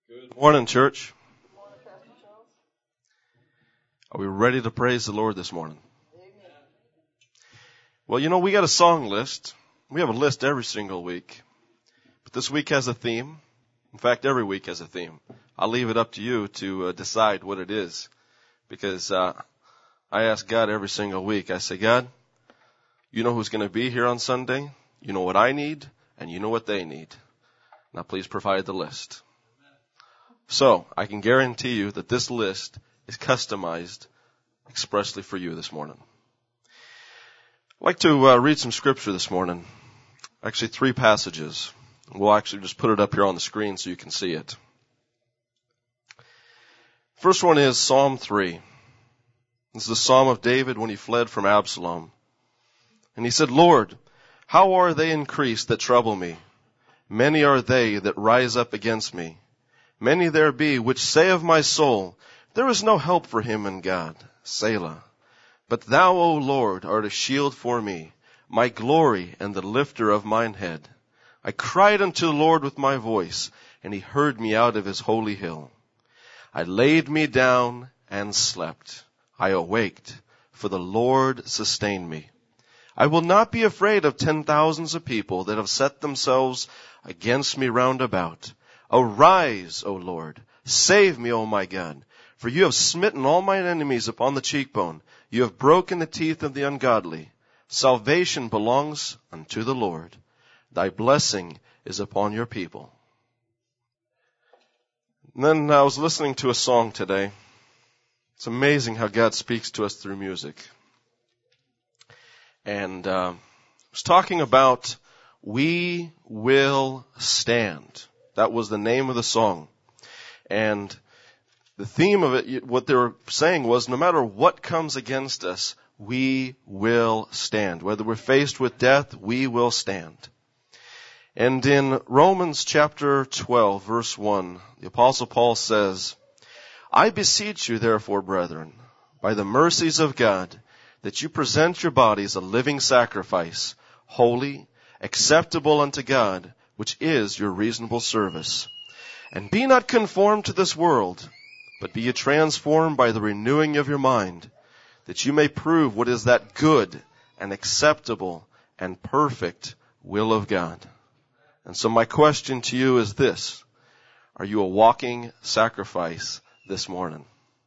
Good morning, church. Are we ready to praise the Lord this morning? Well, we got a song list. We have a list every single week. But this week has a theme. In fact, every week has a theme. I'll leave it up to you to decide what it is. Because I ask God every single week. I say, God, you know who's going to be here on Sunday. You know what I need, and you know what they need. Now please provide the list. So, I can guarantee you that this list is customized expressly for you this morning. I'd like to read some scripture this morning. Actually, 3 passages. We'll actually just put it up here on the screen so you can see it. First one is Psalm 3. This is the Psalm of David when he fled from Absalom. And he said, Lord, how are they increased that trouble me? Many are they that rise up against me. Many there be which say of my soul, there is no help for him in God. Selah. But thou, O Lord, art a shield for me, my glory and the lifter of mine head. I cried unto the Lord with my voice, and he heard me out of his holy hill. I laid me down and slept. I awaked, for the Lord sustained me. I will not be afraid of 10,000s of people that have set themselves against me round about. Arise, O Lord, save me, O my God, for you have smitten all mine enemies upon the cheekbone. You have broken the teeth of the ungodly. Salvation belongs unto the Lord. Thy blessing is upon your people. And then I was listening to a song today. It's amazing how God speaks to us through music. And I was talking about We Will Stand. That was the name of the song. And the theme of it, what they were saying was, no matter what comes against us, we will stand. Whether we're faced with death, we will stand. And in Romans chapter 12, verse 1, the Apostle Paul says, I beseech you, therefore, brethren, by the mercies of God, that you present your bodies a living sacrifice, holy, acceptable unto God, which is your reasonable service. And be not conformed to this world, but be ye transformed by the renewing of your mind, that you may prove what is that good and acceptable and perfect will of God. And so my question to you is this. Are you a walking sacrifice this morning?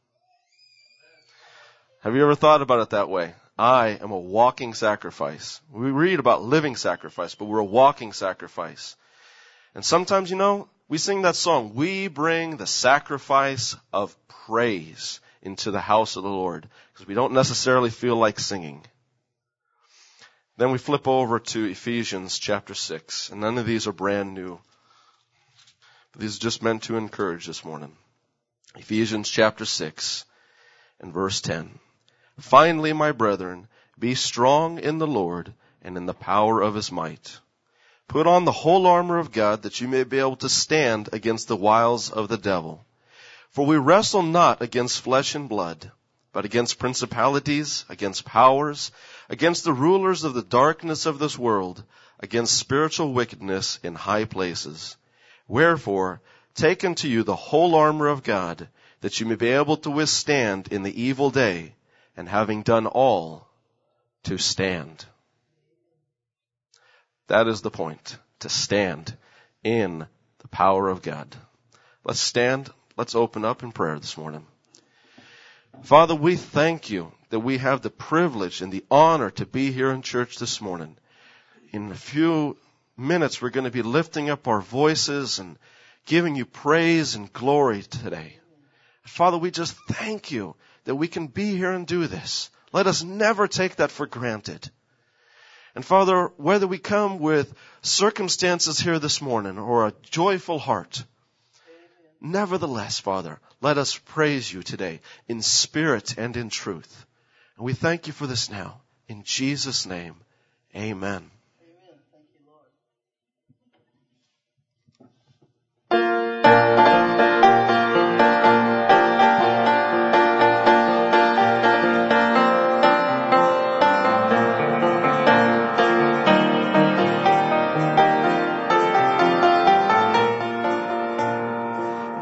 Have you ever thought about it that way? I am a walking sacrifice. We read about living sacrifice, but we're a walking sacrifice. And sometimes, we sing that song, we bring the sacrifice of praise into the house of the Lord, because we don't necessarily feel like singing. Then we flip over to Ephesians chapter 6, and none of these are brand new. These are just meant to encourage this morning. Ephesians chapter 6 and verse 10. Finally, my brethren, be strong in the Lord and in the power of his might. Put on the whole armor of God, that you may be able to stand against the wiles of the devil. For we wrestle not against flesh and blood, but against principalities, against powers, against the rulers of the darkness of this world, against spiritual wickedness in high places. Wherefore, take unto you the whole armor of God, that you may be able to withstand in the evil day, and having done all, to stand. That is the point, to stand in the power of God. Let's stand. Let's open up in prayer this morning. Father, we thank you that we have the privilege and the honor to be here in church this morning. In a few minutes, we're going to be lifting up our voices and giving you praise and glory today. Father, we just thank you that we can be here and do this. Let us never take that for granted. And Father, whether we come with circumstances here this morning or a joyful heart, nevertheless, Father, let us praise you today in spirit and in truth. And we thank you for this now. In Jesus' name, amen. Amen. Thank you, Lord.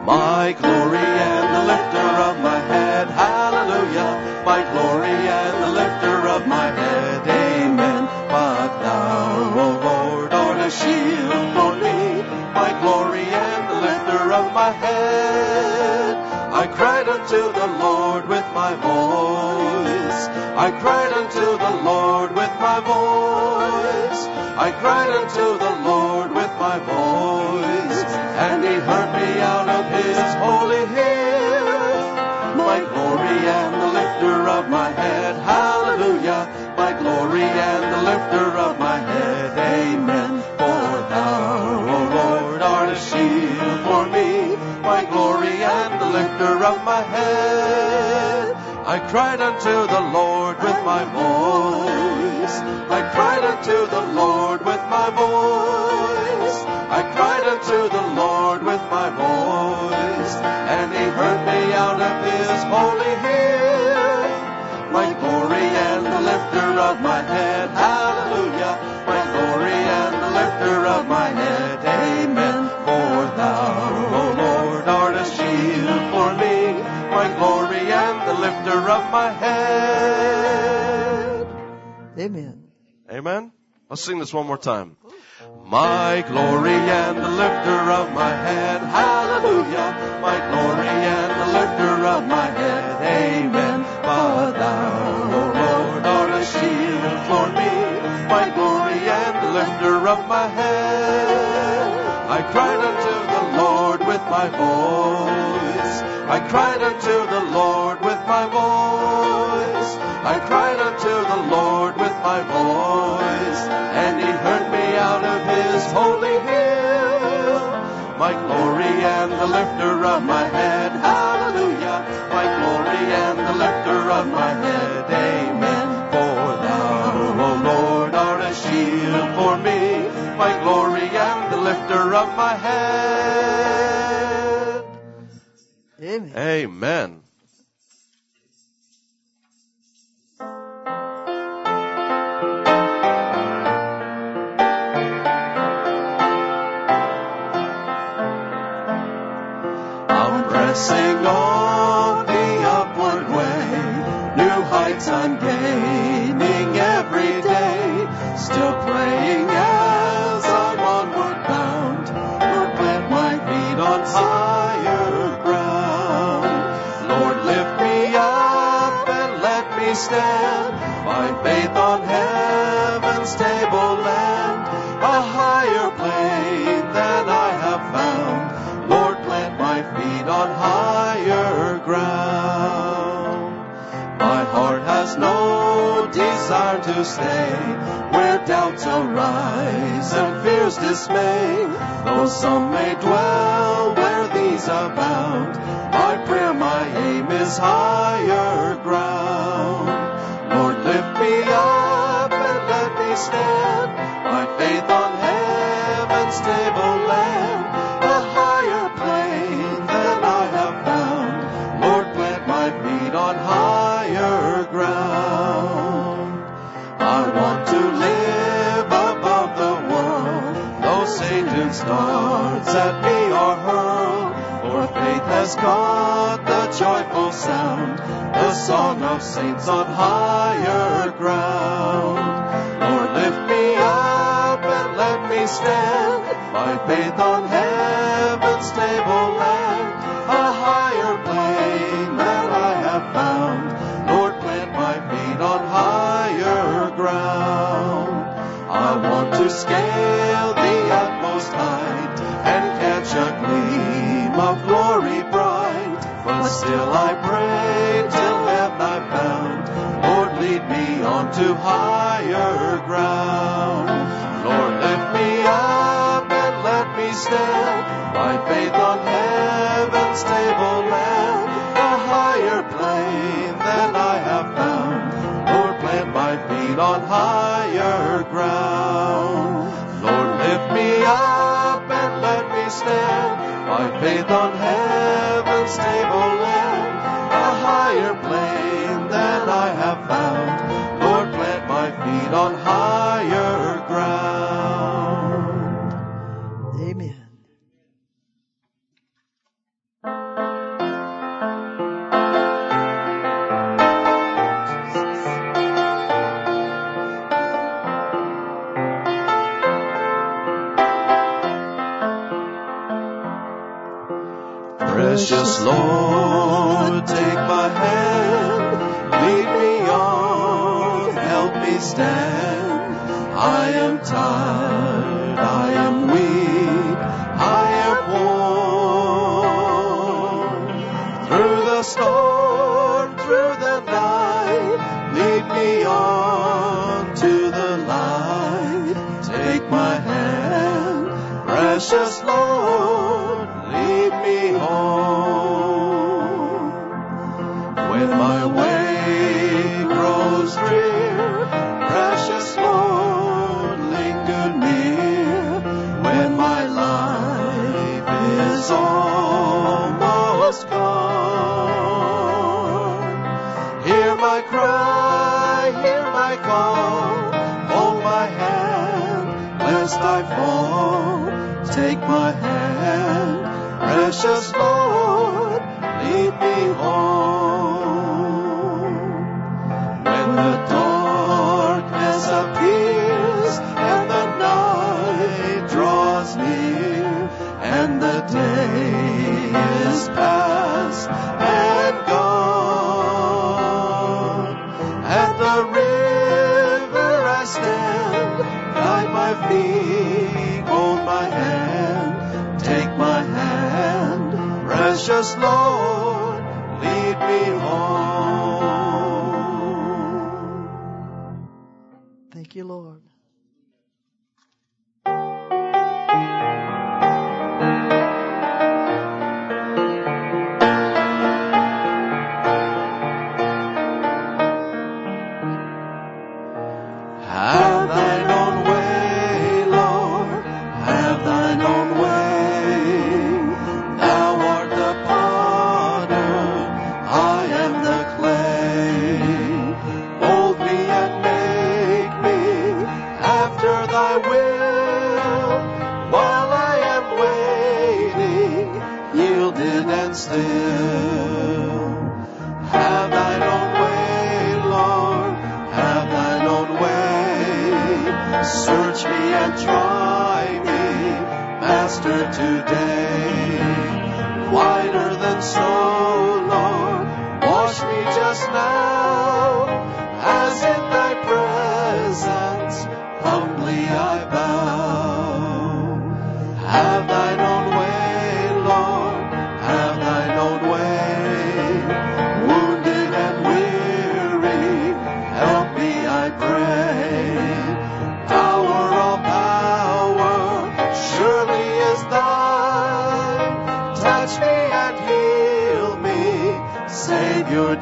My glory and the lifter of my head, hallelujah. My glory and the lifter of my head, amen. But thou, O Lord, art a shield for me, my glory and the lifter of my head. I cried unto the Lord with my voice. I cried unto the Lord with my voice. I cried unto the Lord with my voice, and he heard me out of his holy hill. My glory and the lifter of my head, hallelujah. My glory and the lifter of my head, amen. For thou, O Lord, art a shield for me, my glory and the lifter of my head. I cried unto the Lord with my voice. I cried unto the Lord with my voice. I cried unto the Lord with my voice, and he heard me out of his holy hill. My glory and the lifter of my head, hallelujah. My glory and the lifter of my head, amen. For thou, O Lord, art a shield for me, my glory and the lifter of my head. Amen. Amen. Let's sing this one more time. My glory and the lifter of my head, hallelujah. My glory and the lifter of my head, amen. For thou, O Lord, art a shield for me, my glory and the lifter of my head. I cried unto the Lord with my voice. I cried unto the Lord with my voice. I cried unto the Lord with my voice, and he heard me out of his holy hill. My glory and the lifter of my head, hallelujah. My glory and the lifter of my head, amen. For thou, O Lord, art a shield for me, my glory and the lifter of my head. Amen. Amen. Pressing on the upward way, new heights I'm gaining every day, still praying as I'm onward bound, Lord, plant my feet on higher ground. Lord, lift me up and let me stand, by faith on heaven's stable land, a higher plane than I have found. Lord, plant my feet on higher ground. My heart has no desire to stay where doubts arise and fears dismay. Though some may dwell where these abound, my prayer, my aim is higher ground. Lord, lift me up and let me stand, by faith on heaven's stable land, a higher plane than I have found. Lord, plant my feet on higher ground. I want to live above the world, though Satan's darts at me are hurled. For faith has caught the joyful sound, the song of saints on higher ground. Lord, lift me up and let me stand, by faith on heaven's stable land, a higher plane than I have found. Lord, plant my feet on higher ground. I want to scale the utmost height and catch a gleam of glory bright, but still I pray till heaven I'm found. Lord, lead me on to higher ground. Lord, lift me up and let me stand, by faith on heaven's stable land, a higher plane than I have found. Lord, plant my feet on higher ground. Lord, lift me up and let me stand, by faith on heaven's stable land, a higher plane than I have found. Lord, plant my feet on higher ground. Amen. Precious Lord, take my hand, lead me on, help me stand. I am tired, I am weak, I am worn. Through the storm, through the night, lead me on to the light. Take my hand, precious Lord, lead me home. When my way grows drear, precious Lord, linger near. When my life is almost gone, hear my cry, hear my call, hold my hand, lest I fall. Take my hand, precious Lord, lead me home. When the darkness appears and the night draws near, and the day is past and gone, at the river I stand, guide my feet, hold my hand, take my hand, precious Lord, lead me home. Thank you, Lord. Have thine own way, Lord, have thine own way. Thou art the potter, I am the clay. Mold me and make me after thy will, while I am waiting, yielded and still. Have thine own way, Lord, have thine own way. Search me and try me, Master, today. Whiter than snow, Lord, wash me just now, as in thy presence humbly I bow. Have thine own way, Lord, have thine own way. Wounded and weary, help me, I pray. Power of power, surely is thine. Touch me and heal me, Savior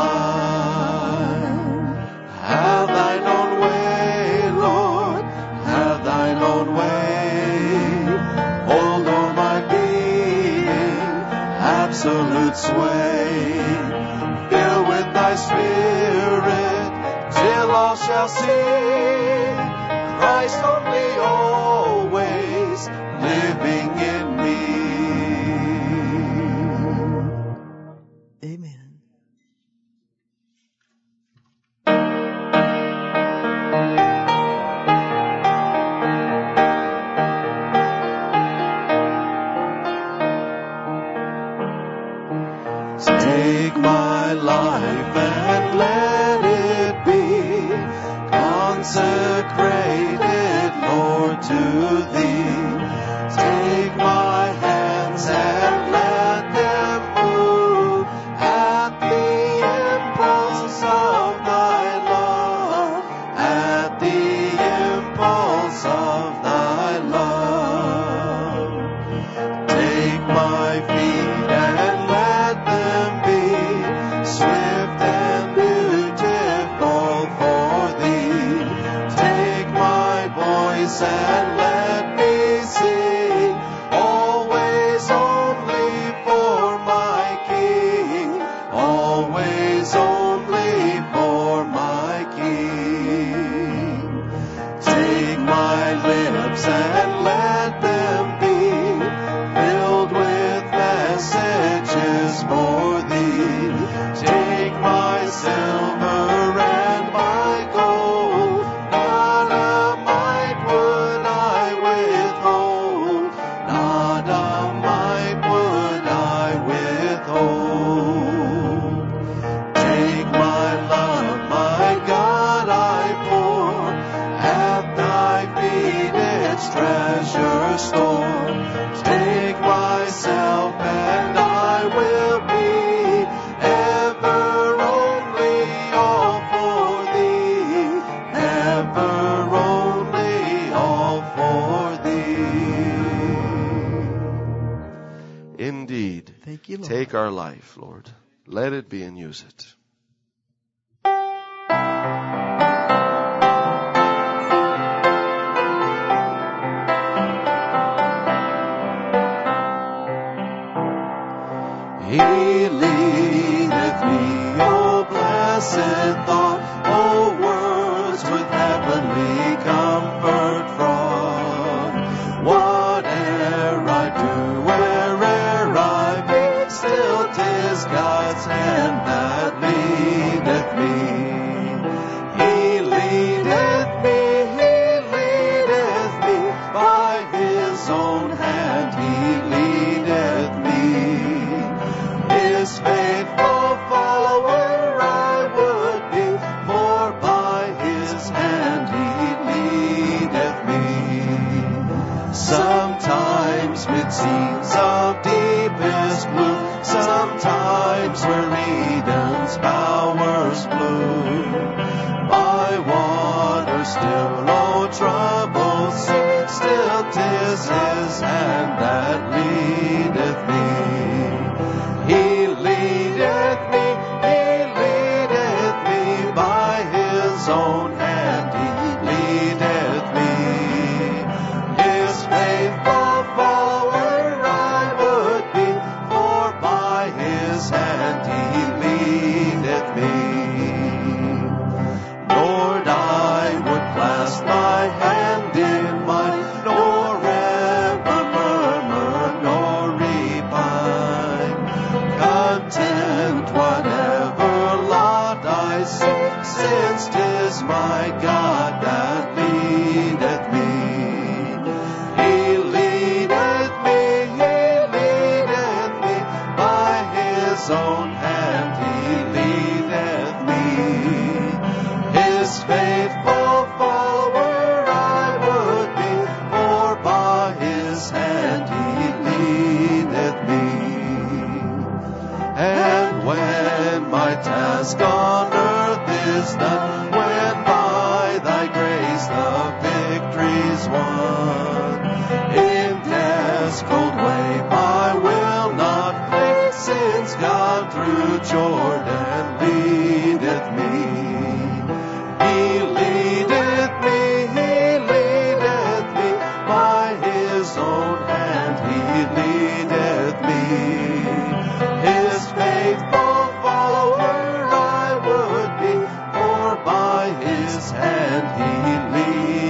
divine. Have thine own way, Lord, have thine own way. Hold on my being, absolute sway. Fill with thy spirit, till all shall see Christ only, always living in me. Amen. Take my life and let it be consecrated, Lord, to thee. Take my hands and let them move at the impulse of thy love, at the impulse of thy love. Take my feet and let them be swift and beautiful for thee. Take my voice and let me sing, always only for my King, always only for my King. Take my lips and let them be filled with messages for thee. Take my silver and my gold, not a mite would I withhold, not a mite would I withhold. restore. Take myself and I will be ever only all for thee, ever only all for thee. Indeed. Thank you, Lord. Take our life, Lord. Let it be and use it. He leadeth me, O blessed thought, O words with heavenly comfort fraught. Whate'er I do, where'er I be, still 'tis God's hand that leadeth me. He leadeth me, by His own hand He leadeth me. His faithful follower I would be, for by His hand He leadeth me. Sometimes mid scenes of deepest blue, sometimes where Eden's bowers bloom. By water still, no trouble seen, still 'tis His hand that leadeth me. He leadeth me, by His own hand He leadeth me. His faithful follower I would be, for by His hand He leadeth me. Lord, I would clasp my hand in mine, nor ever murmur, nor repine. Content whatever lot I see, since 'tis my God that leadeth me. He leadeth me, by His own hand He leadeth me. His faithful follower I would be, for by His hand He leadeth me. And when my task on earth is done, when by Thy grace the victory's won, in death's cold wave I will not faint, since God through Jordan leadeth me. He leadeth me, by His own hand He leadeth me. His faithful follower I would be, for by His hand He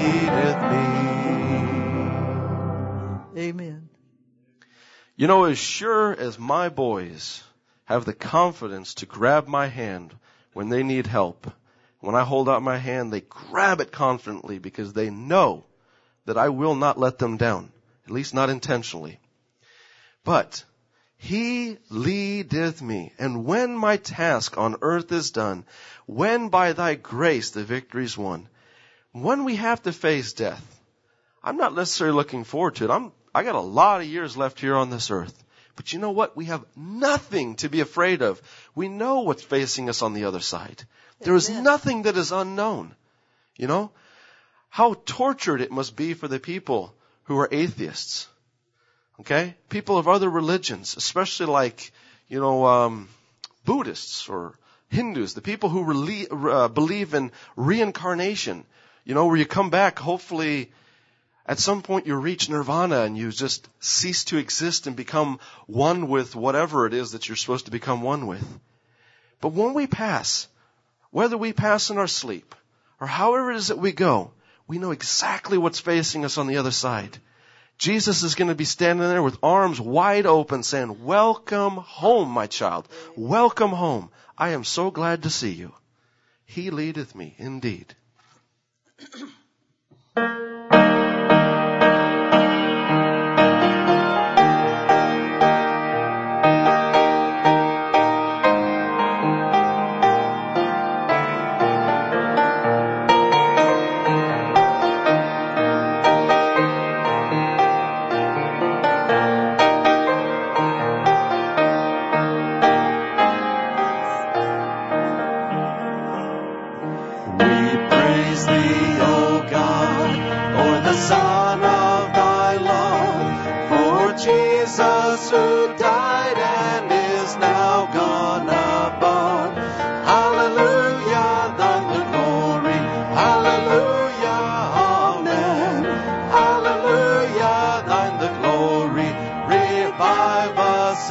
leadeth me. Amen. You know, as sure as my boys have the confidence to grab my hand when they need help, when I hold out my hand, they grab it confidently because they know that I will not let them down, at least not intentionally. But He leadeth me, and when my task on earth is done, when by Thy grace the victory's won, when we have to face death, I'm not necessarily looking forward to it. I got a lot of years left here on this earth. But you know what? We have nothing to be afraid of. We know what's facing us on the other side. There is nothing that is unknown. You know? How tortured it must be for the people who are atheists. Okay? People of other religions, especially like, Buddhists or Hindus, the people who believe in reincarnation, where you come back, hopefully at some point you reach nirvana and you just cease to exist and become one with whatever it is that you're supposed to become one with. But when we pass, whether we pass in our sleep or however it is that we go, we know exactly what's facing us on the other side. Jesus is going to be standing there with arms wide open saying, "Welcome home, my child. Welcome home. I am so glad to see you. He leadeth me indeed."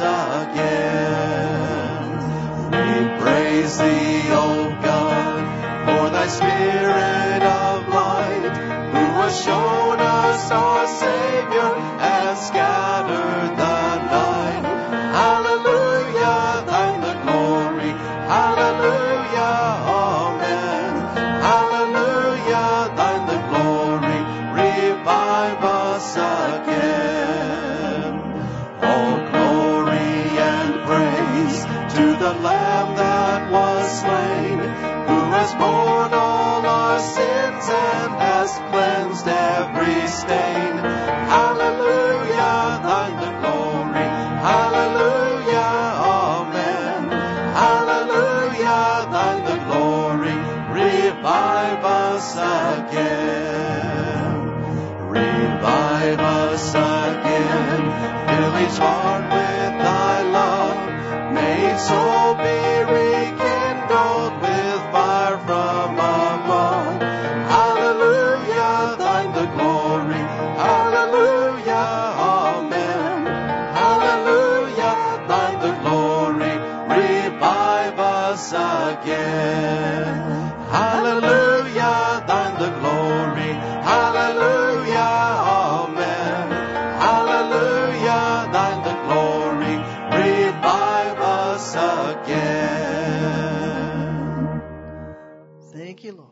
again. We praise thee, O God, for thy Spirit of light, who has shown us our Savior and scattered the night. Hallelujah, thine the glory. Hallelujah, amen. Hallelujah, thine the glory. Revive us again. All glory and praise to the Lamb that was slain, who has borne all our sins and has cleansed every stain. Hallelujah, thine the glory. Hallelujah, amen. Hallelujah, thine the glory. Revive us again. Revive us again. Fill each heart with thy love. May each soul be rekindled with fire from above. Hallelujah, thine the glory. Hallelujah, amen. Hallelujah, thine the glory. Revive us again. Hallelujah, thine the glory. Hallelujah, amen. Hallelujah, thine the glory. Revive us again. Thank you, Lord.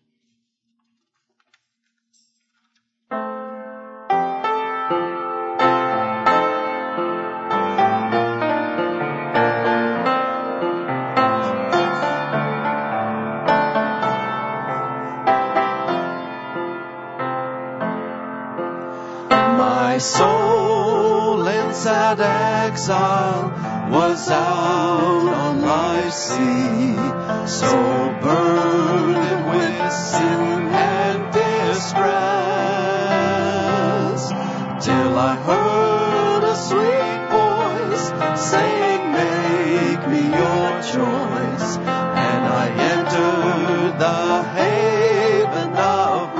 My soul in sad exile was out on life's sea, so burdened with sin and distress, till I heard a sweet voice saying, make me your choice, and I entered the haven of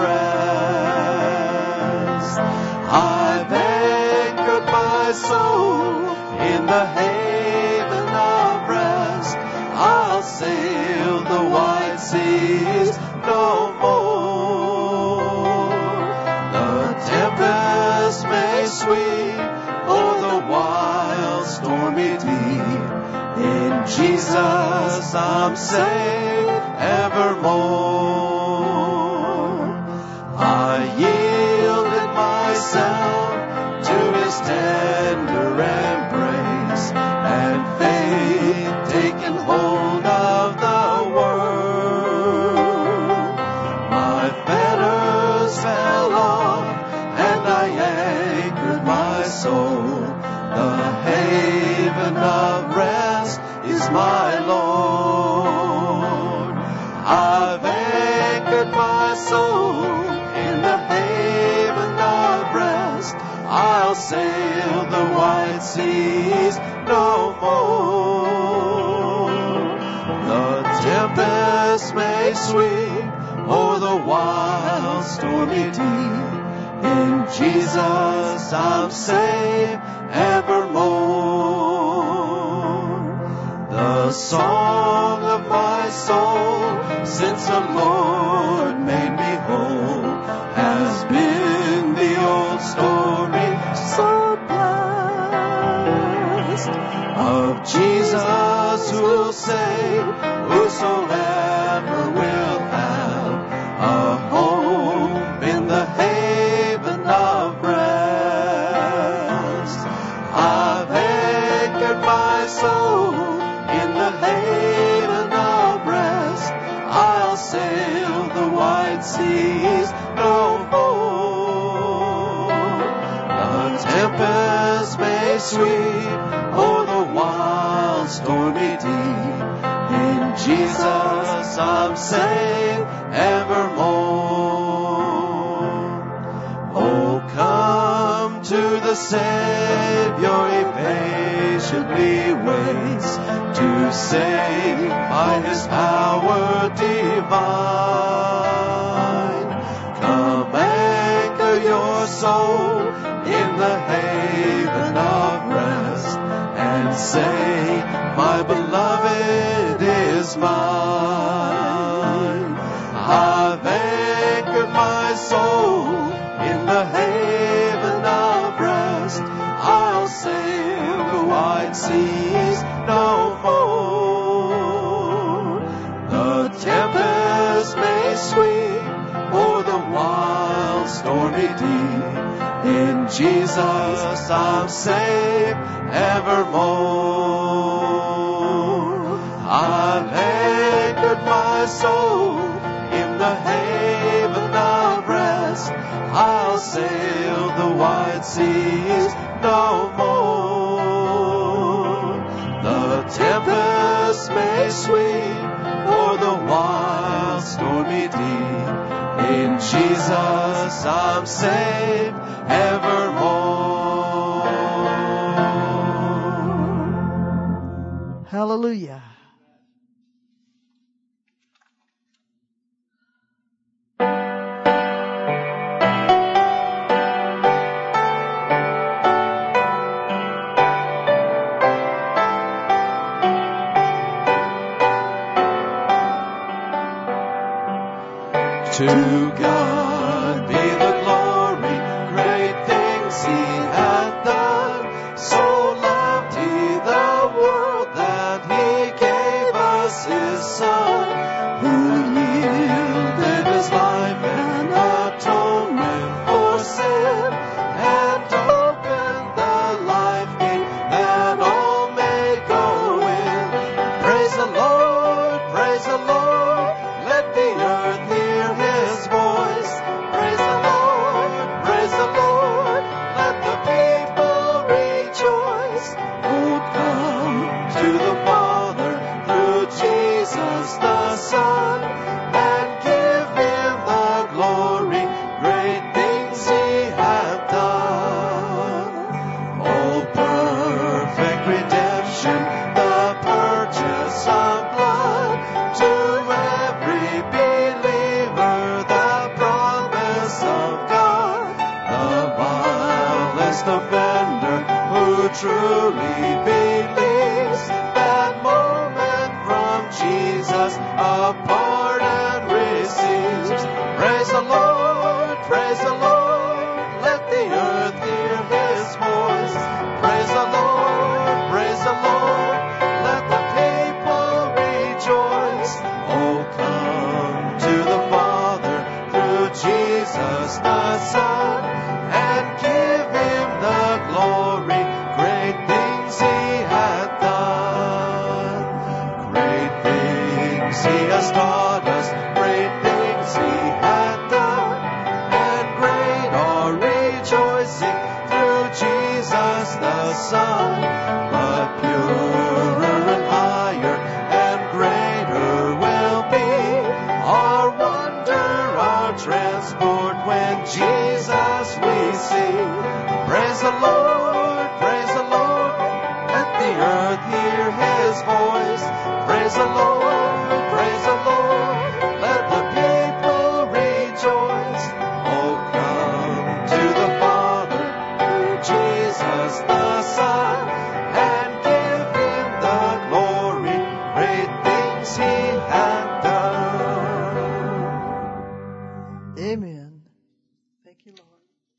rest. I've anchored my soul in the haven of rest. I'll sail the wide seas no more. The tempest may sweep o'er the wild stormy deep. In Jesus I'm safe evermore. I yielded myself to his tender embrace, and faith taken hold of the word. My fetters fell off, and I anchored my soul. The haven of rest is my Lord. I've anchored my soul in the haven of rest. I'll sail the wide seas no more. The tempest may sweep o'er the wild stormy deep. In Jesus I'm safe evermore. The song of my soul, since the Lord made me whole, has been the old story, so blessed, of Jesus who'll save whosoever will have a home in the haven of rest. I've anchored my soul in the haven of rest. I'll sail the wide seas no more. The tempest may sweep o'er the wild stormy deep. In Jesus I'm safe evermore. Oh, come to the Savior, he patiently waits to save by his power divine. Come anchor your soul in the haven of rest, and and say, my beloved is mine. I've anchored my soul in the haven of rest. I'll sail the wide seas no more. The tempest may sweep o'er the wild stormy deep. In Jesus I'm safe evermore. I've anchored my soul in the haven of rest. I'll sail the wide seas no more. The tempest may sweep o'er the wild stormy deep. In Jesus I'm safe evermore. Hallelujah. To God be the glory, great things He hath done. So loved He the world that He gave us His Son, who yielded His life an atonement for sin, and opened the life gate that all may go in. Praise the Lord, praise the Lord, let the earth hear His voice. Praise the Lord, let the people rejoice. Oh, come to the Father through Jesus the Son, and give Him the glory, great things He hath done. Oh, perfect redemption, the purchase of blood, to every believer the promise of God. The vilest offender who truly believes, that moment from Jesus a pardon receives. Praise the Lord, let the earth hear His voice. Praise the Lord, let the people rejoice. Oh, come to the Father through Jesus the Son, and give Him the glory, great things He hath done. Great things He has taught us, great things He hath done, and great our rejoicing through Jesus the Son. But purer and higher and greater will be our wonder, our transport when Jesus we see. Praise the Lord, let the earth hear His voice. Praise the Lord, let the people rejoice. Oh, come to the Father through Jesus the Son, and give Him the glory, great things He hath done. Amen. Thank you, Lord.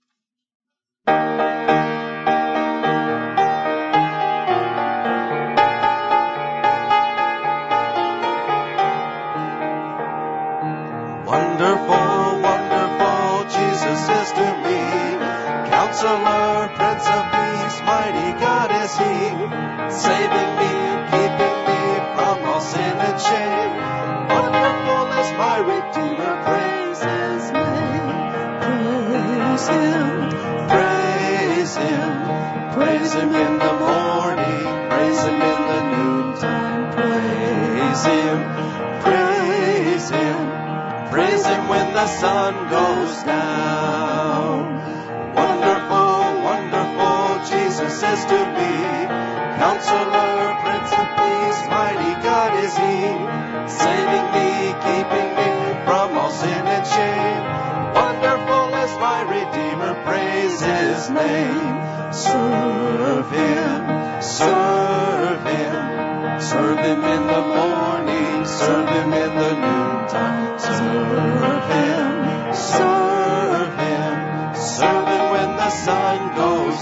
Wonderful, wonderful, Jesus is to me. Counselor, Prince of Peace, mighty God is He. Saving me, keeping me from all sin and shame. Wonderful is my Redeemer, praise His name. Praise Him, praise Him. Praise Him in the morning, praise Him in the noontime. Praise Him, praise Him. Praise Him when the sun goes down. Wonderful, wonderful, Jesus is to me. Counselor, Prince of Peace, mighty God is He. Saving me, keeping me from all sin and shame. Wonderful is my Redeemer, praise praise His name. Serve Him, serve Him, serve Him in the morning, serve Him in the noontime. Serve Him, serve Him, serve Him when the sun goes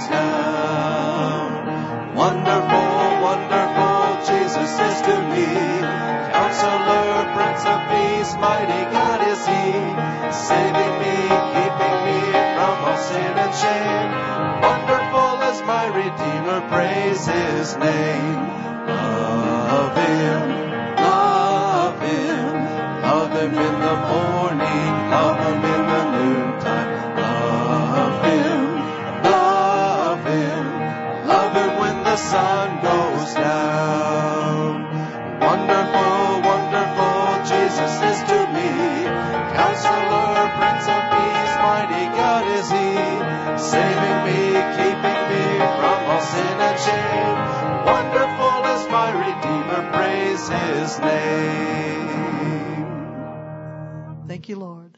down. Wonderful, wonderful Jesus is to me. Counselor, Prince of Peace, mighty God is He, saving me, keeping me from all sin and shame. Wonderful is my Redeemer, praise His name. Love Him, love Him, love Him in the morning, love Him in the noontime. Love Him, love Him, love Him when the sun goes down. Wonderful, wonderful Jesus is to me. Counselor, Prince of Peace, mighty God is He, saving me, keeping me from all sin and shame. Wonderful is my Redeemer, praise His name. Thank you, Lord.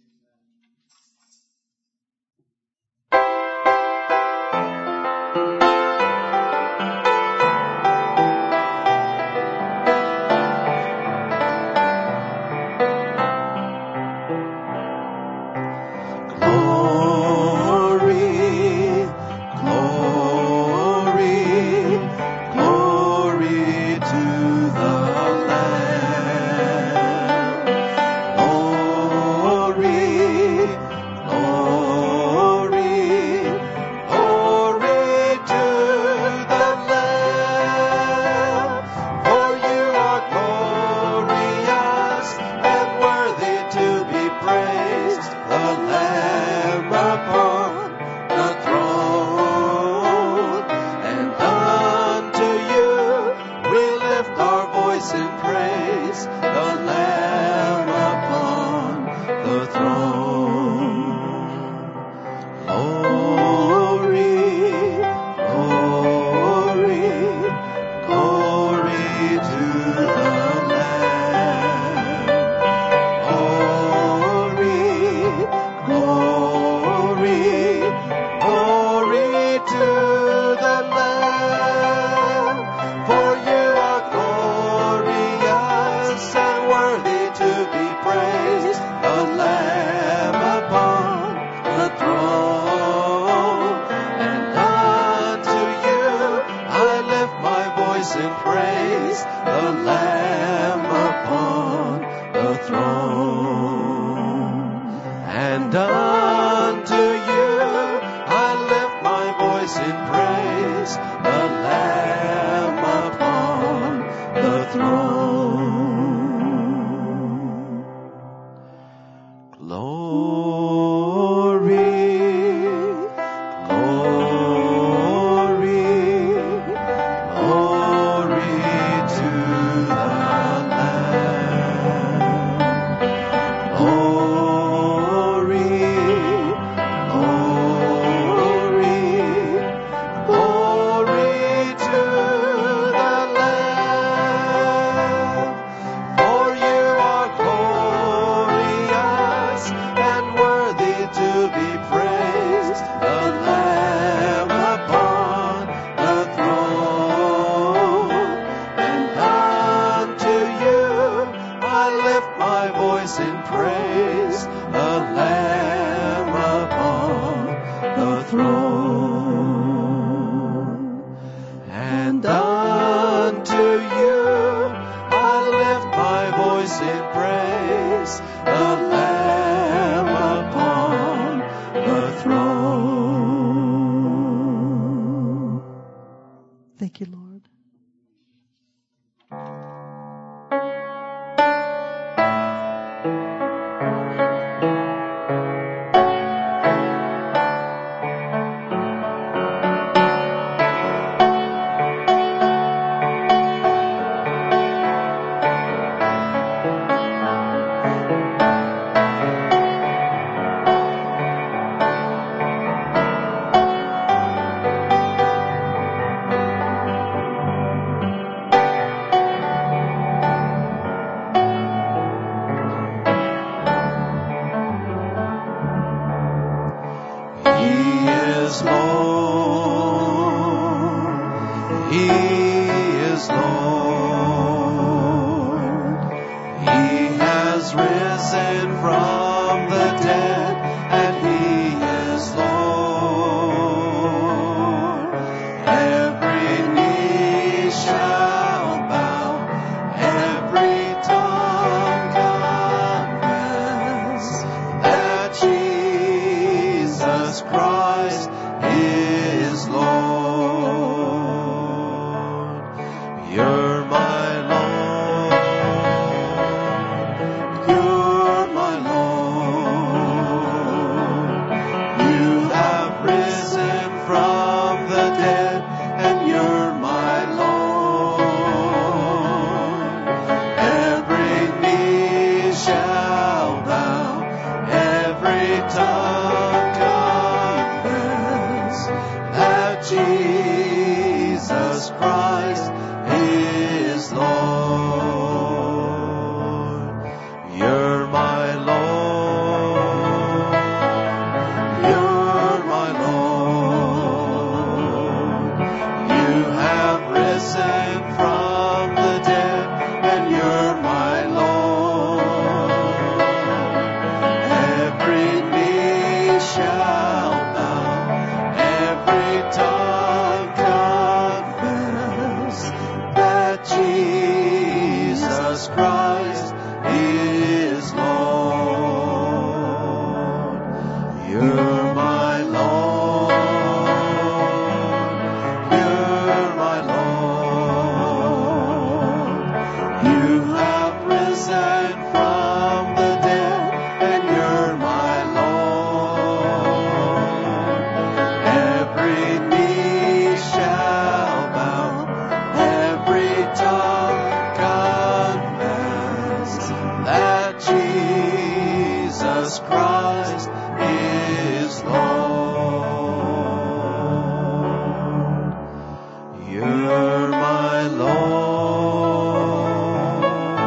Thank you, Lord. from the dead, and He is Lord. Every knee shall bow, every tongue confess that Jesus Christ is Lord. You're my Lord. You're my Lord. You have risen from the dead, and you're my Lord. Every knee shall bow, every tongue confess that Jesus Christ is Lord. You're my Lord. You're my Lord. You have risen from the dead, and you're my Lord. Every knee shall bow, every tongue confess that Jesus Christ is Lord. You're my Lord. You're my Lord. You have risen from the dead, and you're my Lord. Every knee shall bow, every tongue confess that Jesus Christ is Lord. You're my Lord.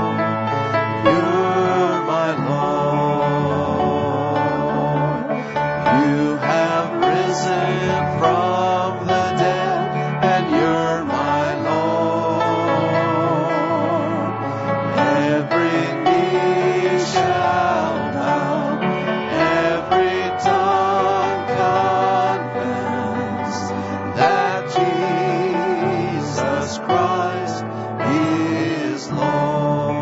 You're my Lord. You have risen from the dead, and you're my Lord. Every knee shall bow, every tongue confess that Jesus Christ is Lord.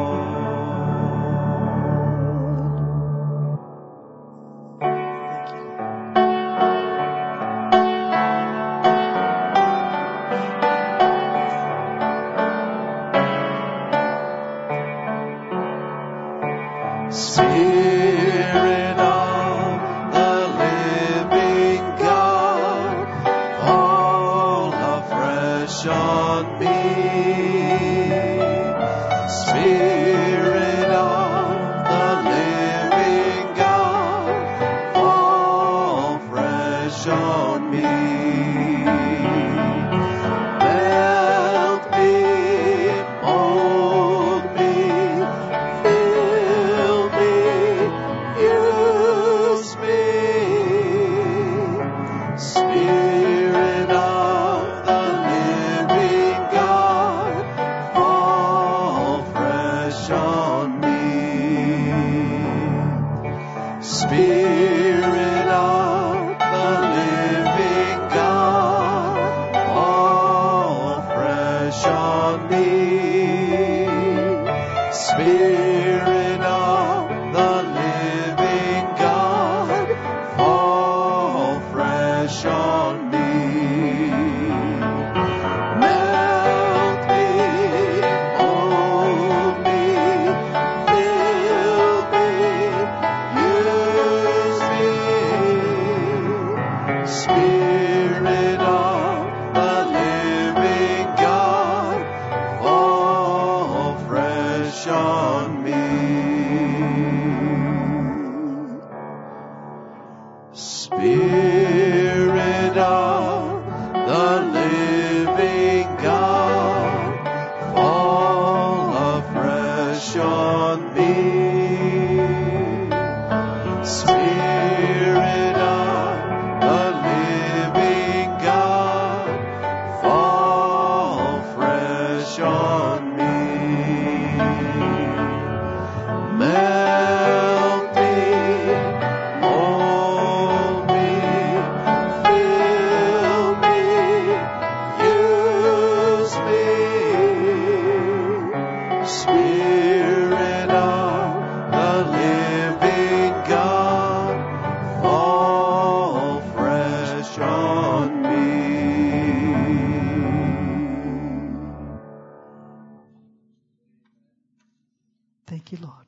Spirit of the living God, fall afresh on me. Spirit of the living God, fall fresh on me. Melt me, mold me, fill me, use me. Spirit of the living God, fall fresh on me. Spirit of the living God, fall fresh on me. Spirit of the living God, fall fresh on me. Melt me, mold me, fill me, use me. Spirit of the living God, fall fresh on me. Thank you, Lord.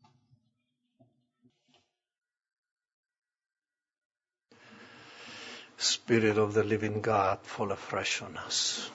Spirit of the living God, fall afresh on us.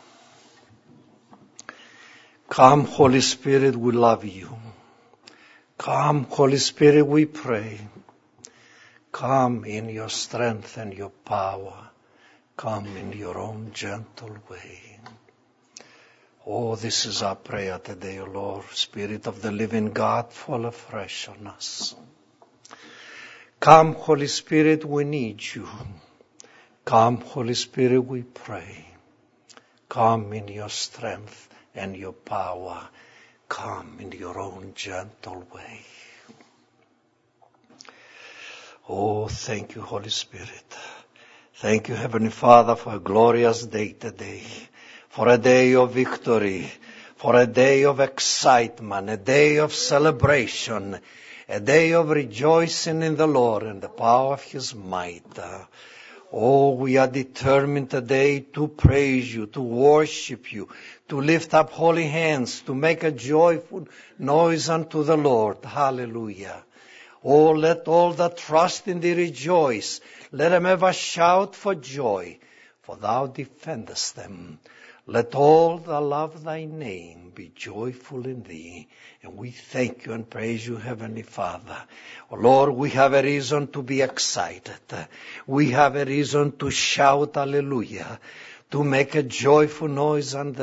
Come, Holy Spirit, we love you. Come, Holy Spirit, we pray. Come in your strength and your power. Come in your own gentle way. Oh, this is our prayer today, O Lord. Spirit of the living God, fall afresh on us. Come, Holy Spirit, we need you. Come, Holy Spirit, we pray. Come in your strength and your power. Come in your own gentle way. Oh, thank you, Holy Spirit. Thank you, Heavenly Father, for a glorious day today, for a day of victory, for a day of excitement, a day of celebration, a day of rejoicing in the Lord and the power of His might. Oh, we are determined today to praise you, to worship you, to lift up holy hands, to make a joyful noise unto the Lord. Hallelujah. Oh, let all that trust in thee rejoice. Let them ever shout for joy, for thou defendest them. Let all that love thy name be joyful in thee. And we thank you and praise you, Heavenly Father. Oh, Lord, we have a reason to be excited. We have a reason to shout hallelujah, to make a joyful noise unto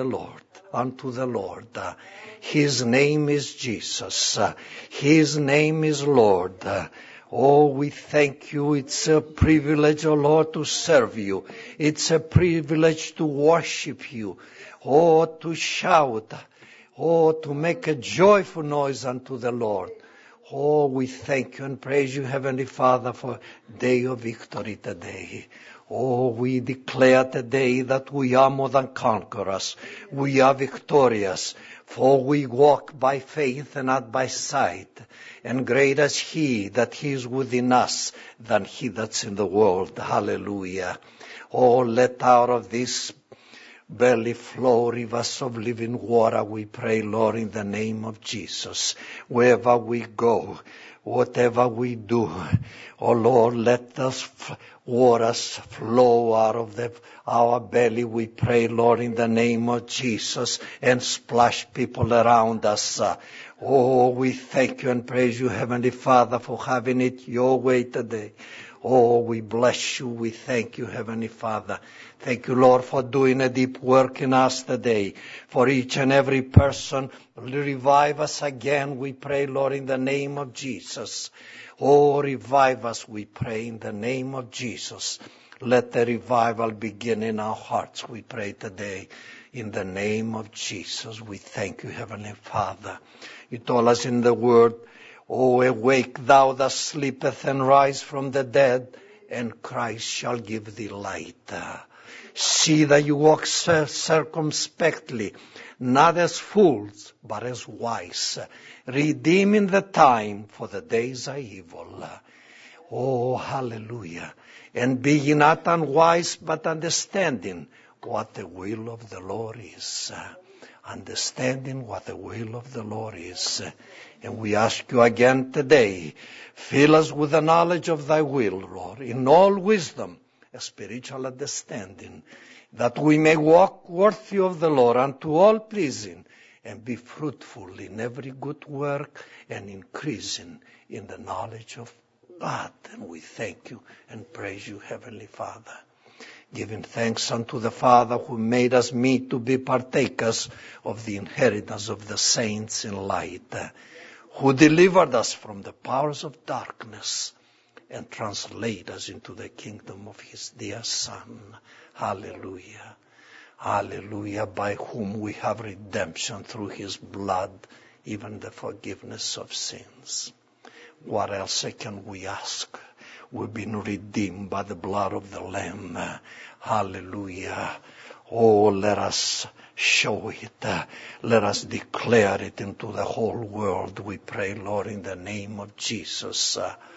the Lord. His name is Jesus. His name is Lord. Oh, we thank you. It's a privilege, oh Lord, to serve you. It's a privilege to worship you. Oh, to shout. Oh, to make a joyful noise unto the Lord. Oh, we thank you and praise you, Heavenly Father, for day of victory today. Oh, we declare today that we are more than conquerors. We are victorious, for we walk by faith and not by sight. And greater is He that is within us than he that's in the world. Hallelujah. Oh, let out of this belly flow rivers of living water, we pray, Lord, in the name of Jesus. Wherever we go, whatever we do, oh Lord, let those waters flow out of our belly, we pray, Lord, in the name of Jesus, and splash people around us. Oh, we thank you and praise you, Heavenly Father, for having it your way today. Oh, we bless you. We thank you, Heavenly Father. Thank you, Lord, for doing a deep work in us today. For each and every person, revive us again, we pray, Lord, in the name of Jesus. Oh, revive us, we pray, in the name of Jesus. Let the revival begin in our hearts, we pray today. In the name of Jesus, we thank you, Heavenly Father. You told us in the Word, oh, awake thou that sleepeth, and rise from the dead, and Christ shall give thee light. See that you walk circumspectly, not as fools, but as wise, redeeming the time, for the days are evil. Oh, hallelujah. And be ye not unwise, but understanding what the will of the Lord is. Understanding what the will of the Lord is. And we ask you again today, fill us with the knowledge of thy will, Lord, in all wisdom, a spiritual understanding, that we may walk worthy of the Lord unto all pleasing, and be fruitful in every good work, and increasing in the knowledge of God. And we thank you and praise you, Heavenly Father. Giving thanks unto the Father who made us meet to be partakers of the inheritance of the saints in light, who delivered us from the powers of darkness and translate us into the kingdom of His dear Son. Hallelujah. Hallelujah, by whom we have redemption through His blood, even the forgiveness of sins. What else can we ask? We've been redeemed by the blood of the Lamb. Hallelujah. Oh, let us show it. Let us declare it into the whole world. We pray, Lord, in the name of Jesus.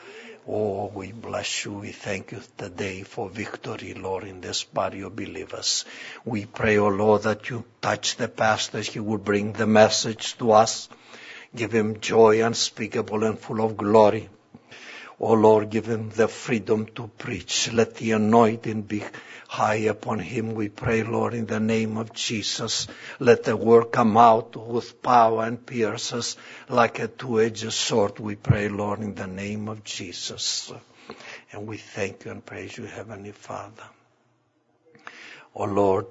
Oh, we bless you. We thank you today for victory, Lord, in this body of believers. We pray, oh Lord, that you touch the pastor. He will bring the message to us. Give him joy unspeakable and full of glory. O Lord, give him the freedom to preach. Let the anointing be high upon him, we pray, Lord, in the name of Jesus. Let the word come out with power and pierces like a two-edged sword, we pray, Lord, in the name of Jesus. And we thank you and praise you, Heavenly Father. O Lord,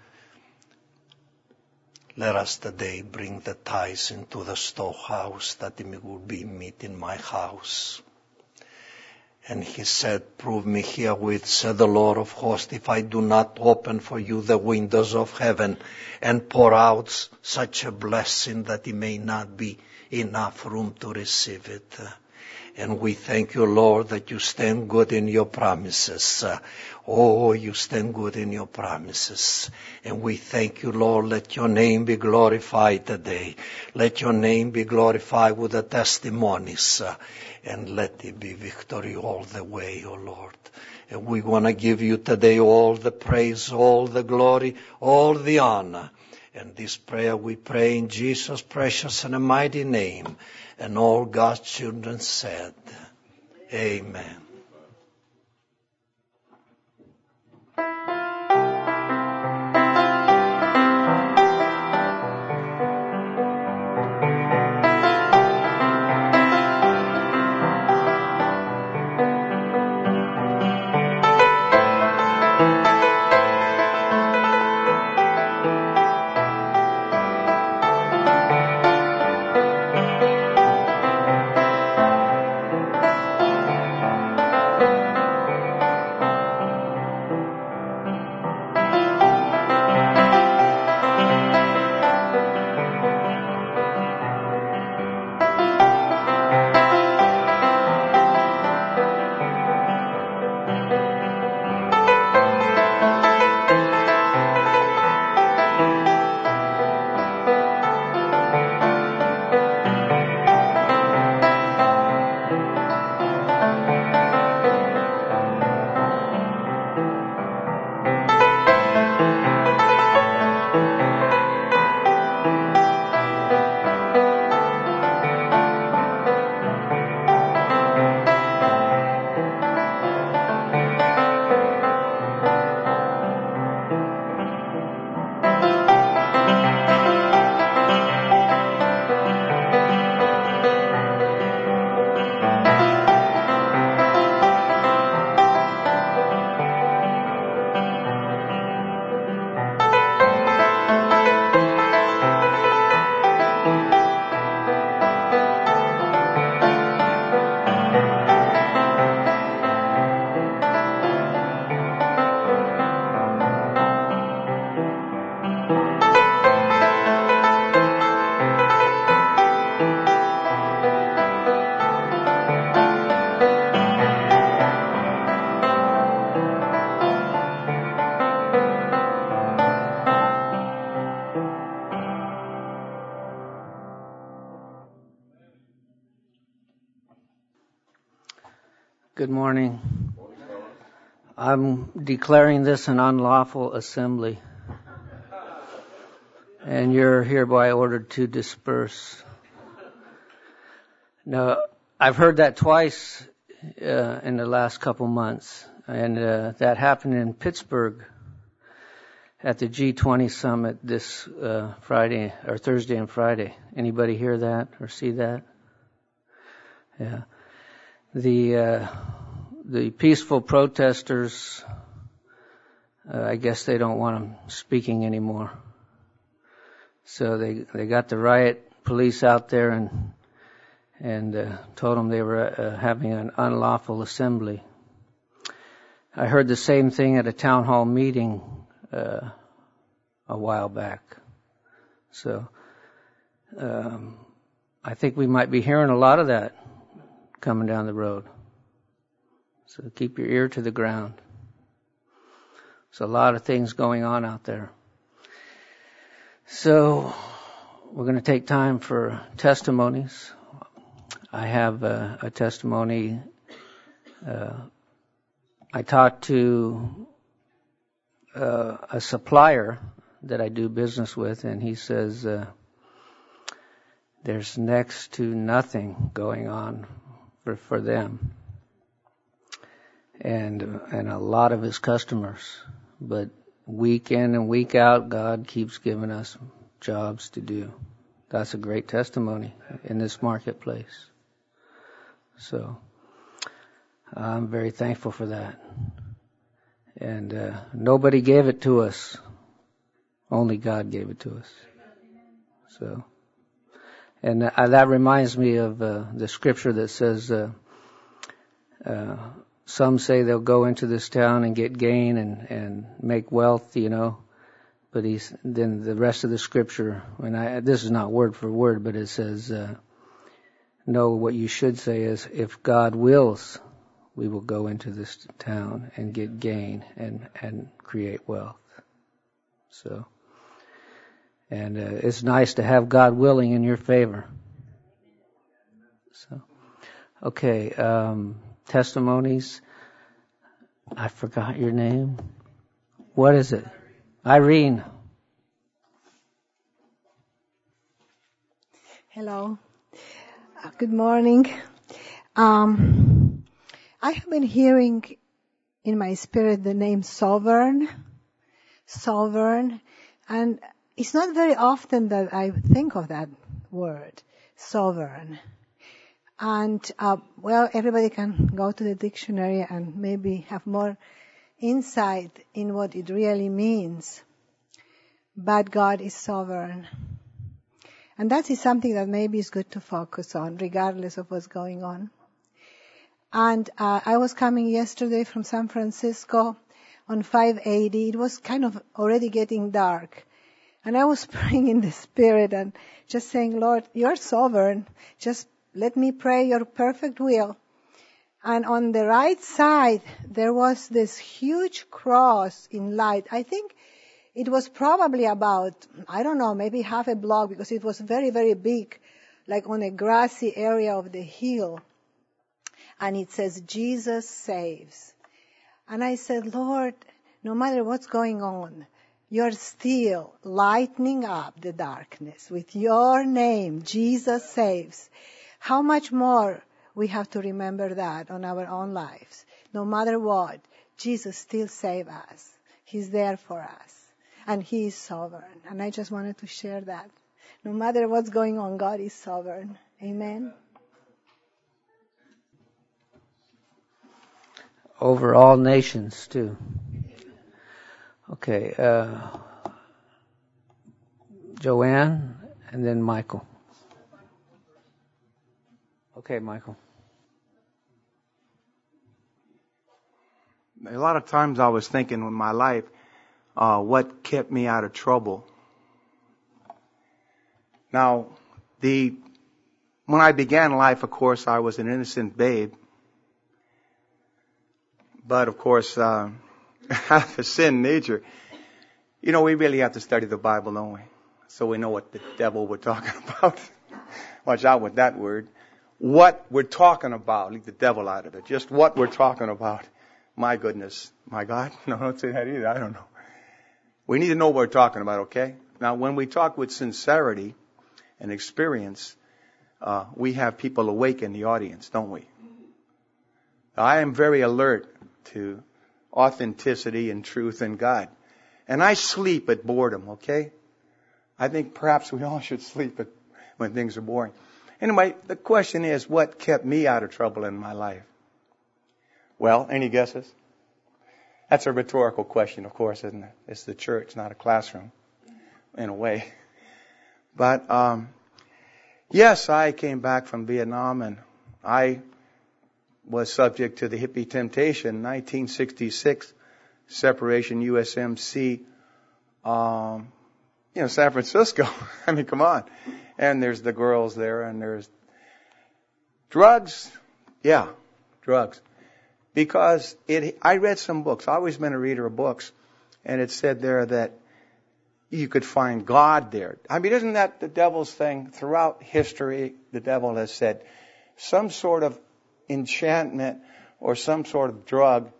let us today bring the tithes into the storehouse, that it will be meat in my house. And he said, prove me herewith, said the Lord of hosts, if I do not open for you the windows of heaven and pour out such a blessing that it may not be enough room to receive it. And we thank you, Lord, that you stand good in your promises. You stand good in your promises. And we thank you, Lord, let your name be glorified today. Let your name be glorified with the testimonies. And let it be victory all the way, O Lord. And we want to give you today all the praise, all the glory, all the honor. And this prayer we pray in Jesus' precious and mighty name. And all God's children said, Amen. Good morning. I'm declaring this an unlawful assembly, and you're hereby ordered to disperse. Now, I've heard that twice in the last couple months, and that happened in Pittsburgh at the G20 summit this Friday or Thursday and Friday. Anybody hear that or see that? Yeah. The peaceful protesters, I guess they don't want them speaking anymore. So they got the riot police out there and told them they were having an unlawful assembly. I heard the same thing at a town hall meeting a while back. So I think we might be hearing a lot of that coming down the road. So keep your ear to the ground. There's a lot of things going on out there. So we're going to take time for testimonies. I have a testimony. I talked to a supplier that I do business with, and he says, there's next to nothing going on for them. And a lot of his customers. But week in and week out, God keeps giving us jobs to do. That's a great testimony in this marketplace. So I'm very thankful for that. And nobody gave it to us. Only God gave it to us. So, and that reminds me of the scripture that says, some say they'll go into this town and get gain and make wealth, But then the rest of the scripture, this is not word for word, but it says, no, what you should say is, if God wills, we will go into this town and get gain and create wealth. So, and it's nice to have God willing in your favor. So, okay, testimonies. I forgot your name. What is it? Irene. Hello. Good morning. I have been hearing in my spirit the name sovereign, and it's not very often that I think of that word, sovereign. And, everybody can go to the dictionary and maybe have more insight in what it really means. But God is sovereign. And that is something that maybe is good to focus on, regardless of what's going on. And I was coming yesterday from San Francisco on 580. It was kind of already getting dark. And I was praying in the Spirit and just saying, Lord, you're sovereign. Just let me pray your perfect will. And on the right side, there was this huge cross in light. I think it was probably about, maybe half a block, because it was very, very big, like on a grassy area of the hill. And it says, Jesus saves. And I said, Lord, no matter what's going on, you're still lightening up the darkness with your name, Jesus saves. How much more we have to remember that on our own lives. No matter what, Jesus still saves us. He's there for us. And He is sovereign. And I just wanted to share that. No matter what's going on, God is sovereign. Amen. Over all nations, too. Okay. Joanne, and then Michael. Okay, Michael. A lot of times I was thinking in my life, what kept me out of trouble. Now, when I began life, of course, I was an innocent babe. But, of course, out of the sin nature, we really have to study the Bible, don't we? So we know what the devil we're talking about. Watch out with that word. What we're talking about, leave the devil out of it. Just what we're talking about. My goodness. My God? No, don't say that either. I don't know. We need to know what we're talking about, okay? Now, when we talk with sincerity and experience, we have people awake in the audience, don't we? I am very alert to authenticity and truth in God. And I sleep at boredom, okay? I think perhaps we all should sleep when things are boring. Anyway, the question is, what kept me out of trouble in my life? Well, any guesses? That's a rhetorical question, of course, isn't it? It's the church, not a classroom, in a way. But, yes, I came back from Vietnam, and I was subject to the hippie temptation, 1966, separation, USMC, San Francisco. I mean, come on. And there's the girls there, and there's drugs. Yeah, drugs. Because I read some books. I've always been a reader of books. And it said there that you could find God there. I mean, isn't that the devil's thing? Throughout history, the devil has said some sort of enchantment or some sort of drug.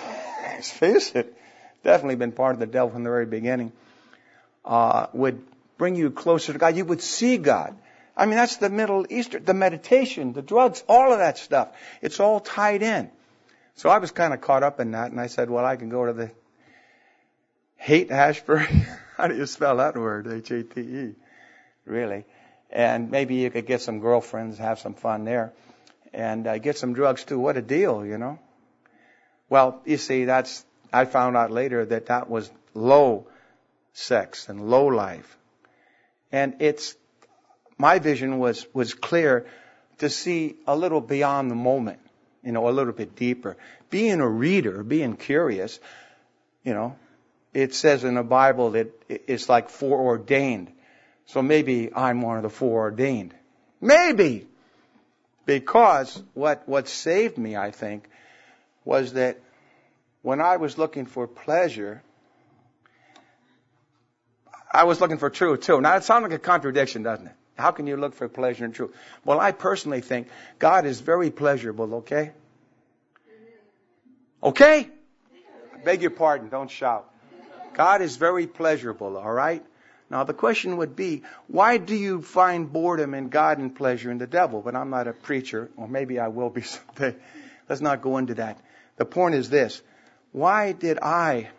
Let's face it, definitely been part of the devil from the very beginning. Would bring you closer to God. You would see God. I mean, that's the Middle Eastern, the meditation, the drugs, all of that stuff. It's all tied in. So I was kind of caught up in that, and I said, well, I can go to the Haight-Ashbury. How do you spell that word? H-A-T-E. Really. And maybe you could get some girlfriends, have some fun there, and get some drugs too. What a deal, you know. Well, you see, I found out later that was low sex and low life. And my vision was clear to see a little beyond the moment, you know, a little bit deeper. Being a reader, being curious, you know, it says in the Bible that it's like foreordained. So maybe I'm one of the foreordained. Maybe. Because what saved me, I think, was that when I was looking for pleasure, I was looking for truth too. Now it sounds like a contradiction, doesn't it? How can you look for pleasure and truth? Well, I personally think God is very pleasurable, okay? Okay? I beg your pardon, don't shout. God is very pleasurable, all right? Now the question would be, why do you find boredom in God and pleasure in the devil? But I'm not a preacher, or maybe I will be someday. Let's not go into that. The point is this. Why did I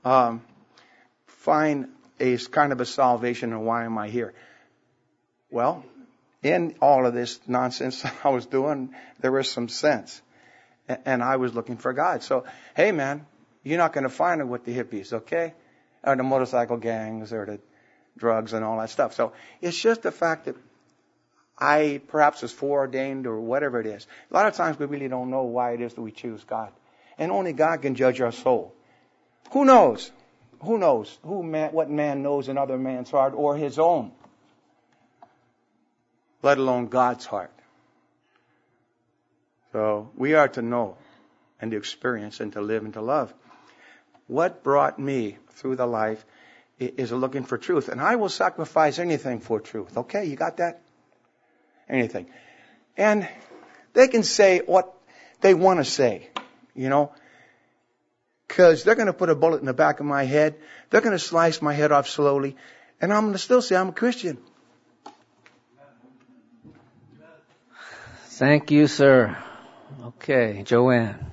find a kind of a salvation, and why am I here? Well, in all of this nonsense I was doing, there was some sense. And I was looking for God. So, hey man, you're not going to find it with the hippies, okay? Or the motorcycle gangs or the drugs and all that stuff. So it's just the fact that I perhaps was foreordained or whatever it is. A lot of times we really don't know why it is that we choose God. And only God can judge our soul. Who knows? Who knows? What man knows another man's heart or his own? Let alone God's heart. So we are to know and to experience and to live and to love. What brought me through the life is looking for truth. And I will sacrifice anything for truth. Okay, you got that? Anything. And they can say what they want to say, you know. Because they're going to put a bullet in the back of my head. They're going to slice my head off slowly. And I'm going to still say I'm a Christian. Thank you, sir. Okay, Joanne.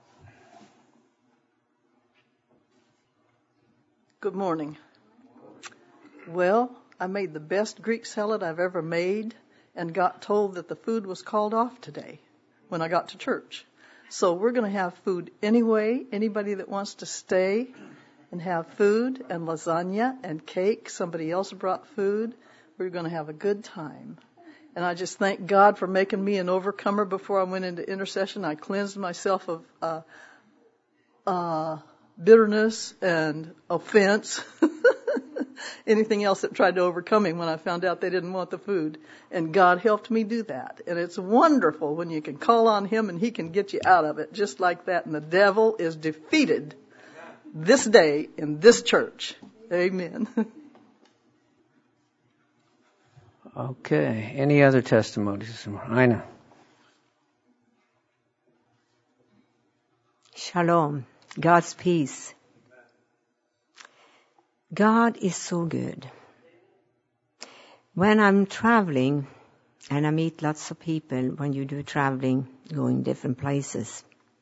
Good morning. Well, I made the best Greek salad I've ever made and got told that the food was called off today when I got to church. So we're going to have food anyway. Anybody that wants to stay and have food and lasagna and cake, somebody else brought food. We're going to have a good time. And I just thank God for making me an overcomer before I went into intercession. I cleansed myself of bitterness and offense. Anything else that tried to overcome me when I found out they didn't want the food. And God helped me do that. And it's wonderful when you can call on Him and He can get you out of it just like that. And the devil is defeated this day in this church. Amen. Okay. Any other testimonies? Ina. Shalom. God's peace. God is so good. When I'm traveling, and I meet lots of people when you do traveling, going different places,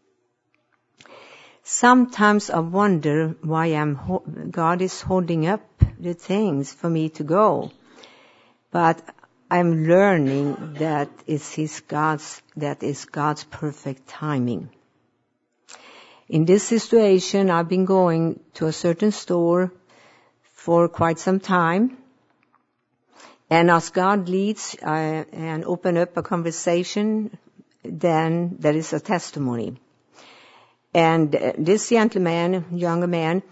sometimes I wonder why God is holding up the things for me to go. But I'm learning that is God's perfect timing. In this situation, I've been going to a certain store for quite some time. And as God leads and open up a conversation, then there is a testimony. And this gentleman, younger man,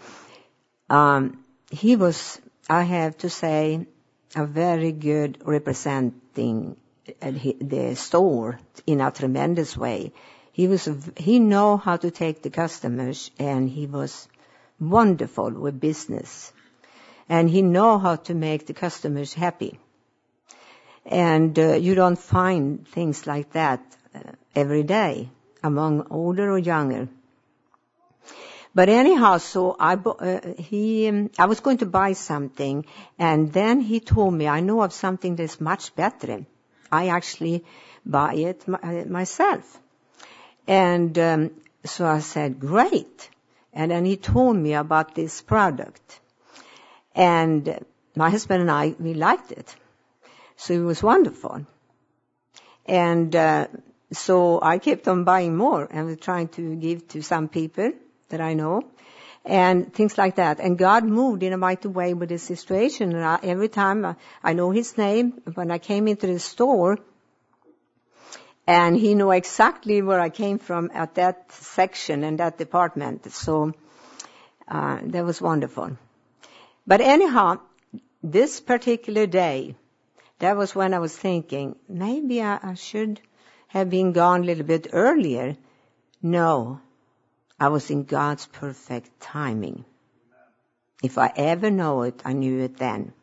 he was, I have to say, a very good representing the store in a tremendous way. He know how to take the customers, and he was wonderful with business. And he know how to make the customers happy. And you don't find things like that every day among older or younger. But anyhow, so I was going to buy something, and then he told me, I know of something that's much better. I actually buy it myself. And so I said, great. And then he told me about this product. And my husband and I, we liked it. So it was wonderful. And so I kept on buying more and was trying to give to some people that I know and things like that. And God moved in a mighty way with this situation. And every time I know his name, when I came into the store, and he knew exactly where I came from at that section and that department. So that was wonderful. But anyhow, this particular day, that was when I was thinking, maybe I should have been gone a little bit earlier. No, I was in God's perfect timing. If I ever know it, I knew it then.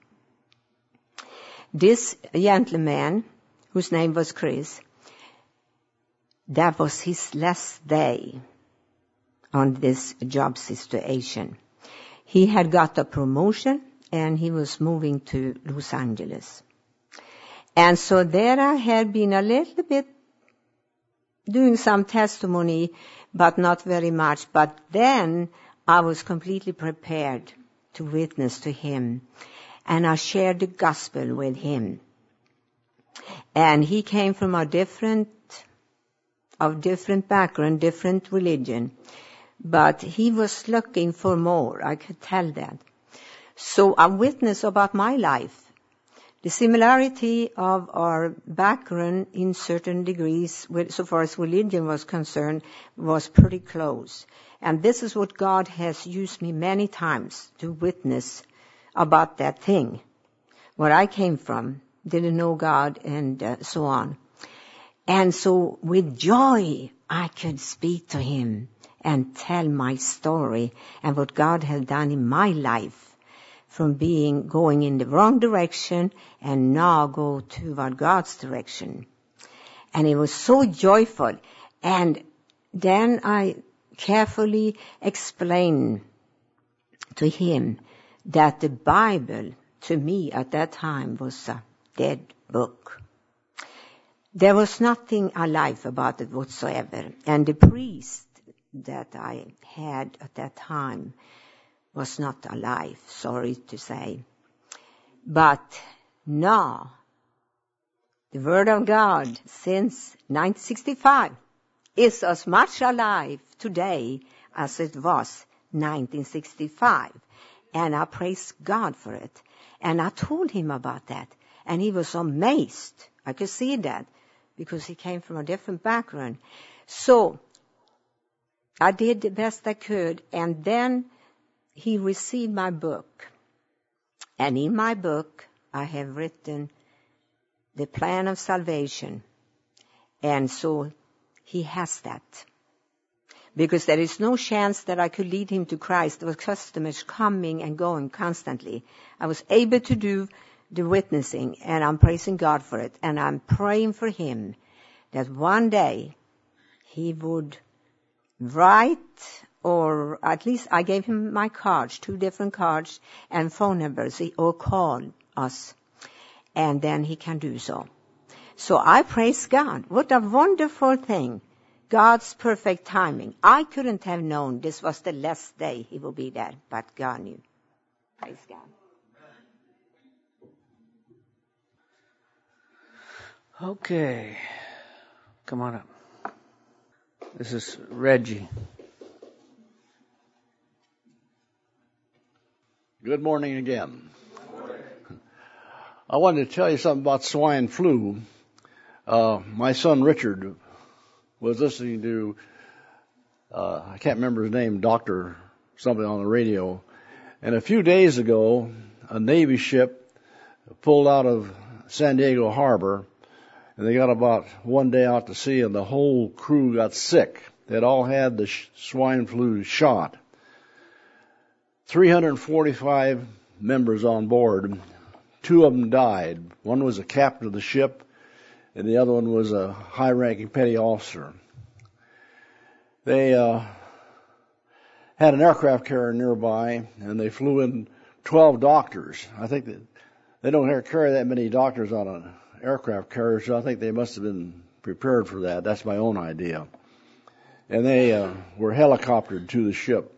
This gentleman, whose name was Chris, that was his last day on this job situation. He had got a promotion and he was moving to Los Angeles. And so there I had been a little bit doing some testimony, but not very much. But then I was completely prepared to witness to him. And I shared the gospel with him. And he came from a different background, different religion. But he was looking for more. I could tell that. So I witnessed about my life. The similarity of our background in certain degrees, so far as religion was concerned, was pretty close. And this is what God has used me many times to witness about that thing. Where I came from, didn't know God, and so on. And so with joy, I could speak to him and tell my story and what God had done in my life. From going in the wrong direction and now go toward God's direction. And it was so joyful. And then I carefully explained to him that the Bible, to me at that time, was a dead book. There was nothing alive about it whatsoever. And the priest that I had at that time was not alive, sorry to say. But now, the Word of God since 1965 is as much alive today as it was 1965. And I praise God for it. And I told him about that. And he was amazed. I could see that because he came from a different background. So I did the best I could. And then he received my book. And in my book, I have written the plan of salvation. And so he has that. Because there is no chance that I could lead him to Christ. There were customers coming and going constantly. I was able to do the witnessing, and I'm praising God for it. And I'm praying for him that one day he would write, or at least I gave him my cards, 2 different cards, and phone numbers, or call us, and then he can do so. So I praise God. What a wonderful thing. God's perfect timing. I couldn't have known this was the last day he will be there, but God knew. Praise God. Okay. Come on up. This is Reggie. Good morning again. I wanted to tell you something about swine flu. My son Richard was listening to, I can't remember his name, Dr. something on the radio. And a few days ago, a Navy ship pulled out of San Diego Harbor, and they got about 1 day out to sea, and the whole crew got sick. They'd all had the swine flu shot. 345 members on board. 2 of them died. One was a captain of the ship, and the other one was a high-ranking petty officer. They had an aircraft carrier nearby, and they flew in 12 doctors. I think that they don't carry that many doctors on an aircraft carrier, so I think they must have been prepared for that. That's my own idea. And they were helicoptered to the ship.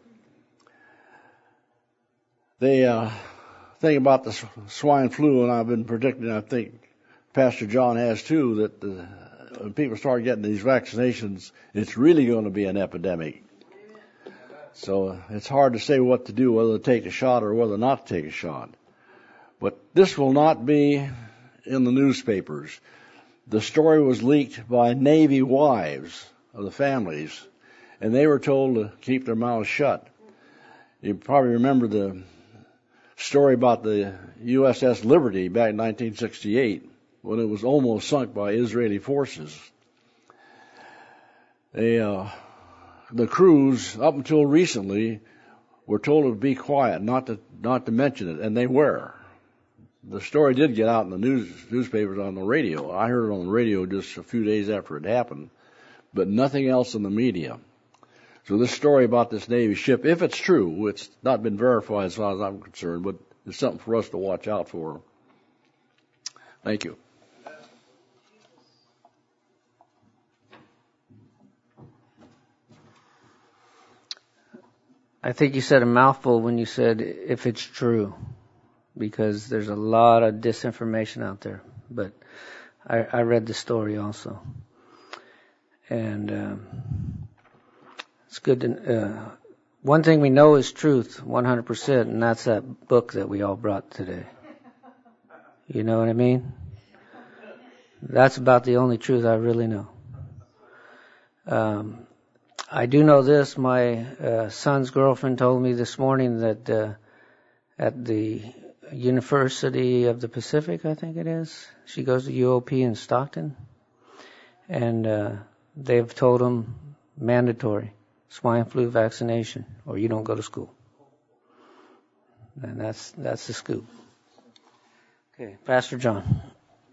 The thing about the swine flu, and I've been predicting, I think Pastor John has too, that when people start getting these vaccinations, it's really going to be an epidemic. So it's hard to say what to do, whether to take a shot or whether not to take a shot. But this will not be in the newspapers. The story was leaked by Navy wives of the families, and they were told to keep their mouths shut. You probably remember the story about the USS Liberty back in 1968 when it was almost sunk by Israeli forces. The crews, up until recently, were told to be quiet, not to mention it, and they were. The story did get out in the newspapers on the radio. I heard it on the radio just a few days after it happened, but nothing else in the media. So this story about this Navy ship, if it's true, it's not been verified as far as I'm concerned, but it's something for us to watch out for. Thank you. I think you said a mouthful when you said, if it's true, because there's a lot of disinformation out there. But I read the story also. And it's good to... one thing we know is truth, 100%, and that's that book that we all brought today. You know what I mean? That's about the only truth I really know. I do know this. My son's girlfriend told me this morning that at the University of the Pacific, I think it is, she goes to UOP in Stockton, and they've told them mandatory swine flu vaccination or you don't go to school. And that's the scoop. Okay, Pastor John.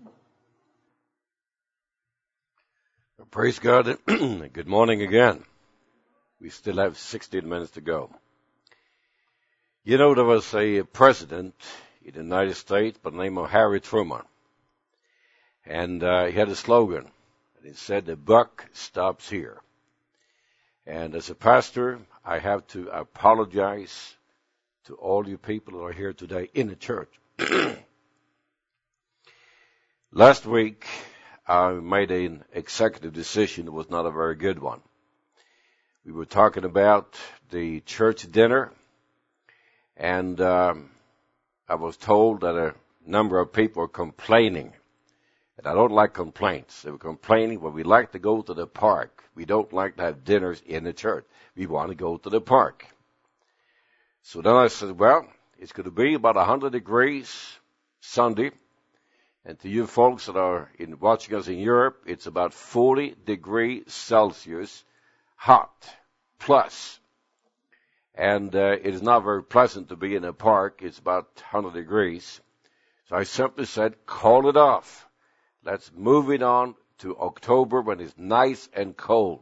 Praise God. Good morning again. We still have 16 minutes to go. You know, there was a president in the United States by the name of Harry Truman. And he had a slogan. And it said, the buck stops here. And as a pastor, I have to apologize to all you people who are here today in the church. Last week, I made an executive decision that was not a very good one. We were talking about the church dinner, and I was told that a number of people were complaining. And I don't like complaints. They were complaining, well, we like to go to the park. We don't like to have dinners in the church. We want to go to the park. So then I said, well, it's going to be about 100 degrees Sunday. And to you folks that are watching us in Europe, it's about 40 degrees Celsius hot plus. And it is not very pleasant to be in a park. It's about 100 degrees. So I simply said, call it off. Let's move it on to October when it's nice and cold.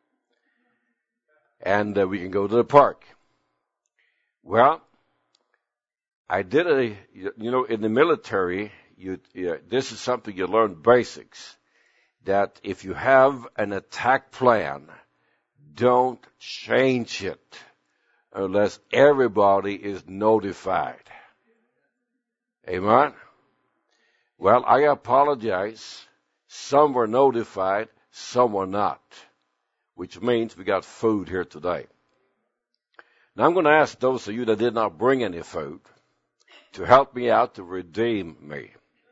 And we can go to the park. Well, I did in the military, this is something you learn basics, that if you have an attack plan, don't change it unless everybody is notified. Amen? Well, I apologize. Some were notified, some were not, which means we got food here today. Now, I'm going to ask those of you that did not bring any food to help me out to redeem me.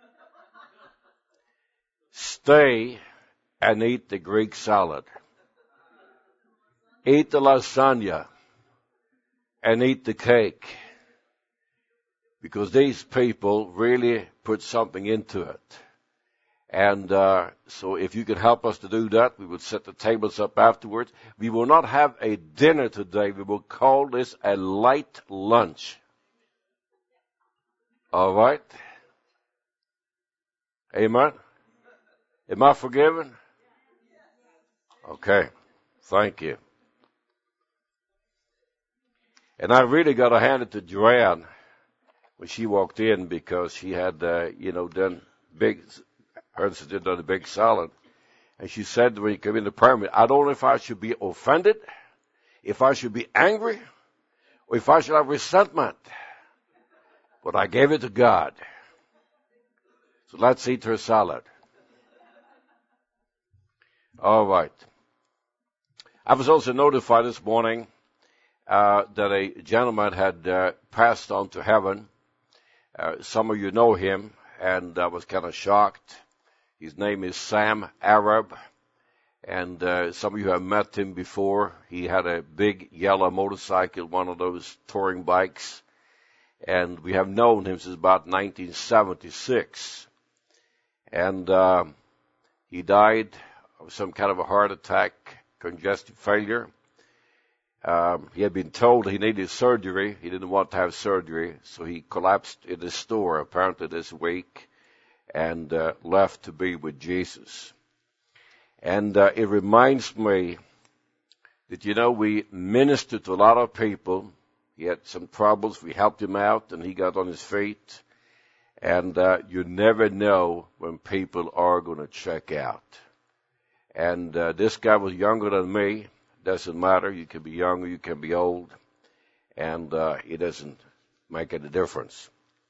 Stay and eat the Greek salad. Eat the lasagna and eat the cake. Because these people really put something into it. And so if you could help us to do that, we would set the tables up afterwards. We will not have a dinner today. We will call this a light lunch. All right? Amen? Am I forgiven? Okay. Thank you. And I really got to hand it to Joanne when she walked in, because she had, done hers had done a big salad. And she said when you come in the prayer meeting, I don't know if I should be offended, if I should be angry, or if I should have resentment. But I gave it to God. So let's eat her salad. All right. I was also notified this morning that a gentleman had passed on to heaven. Some of you know him, and I was kind of shocked. His name is Sam Arab, and some of you have met him before. He had a big yellow motorcycle, one of those touring bikes, and we have known him since about 1976. And he died of some kind of a heart attack, congestive failure. He had been told he needed surgery. He didn't want to have surgery, so he collapsed in his store apparently this week and left to be with Jesus. And it reminds me that, we ministered to a lot of people. He had some troubles. We helped him out, and he got on his feet. And you never know when people are going to check out. And this guy was younger than me. Doesn't matter. You can be young or you can be old. And it doesn't make any difference.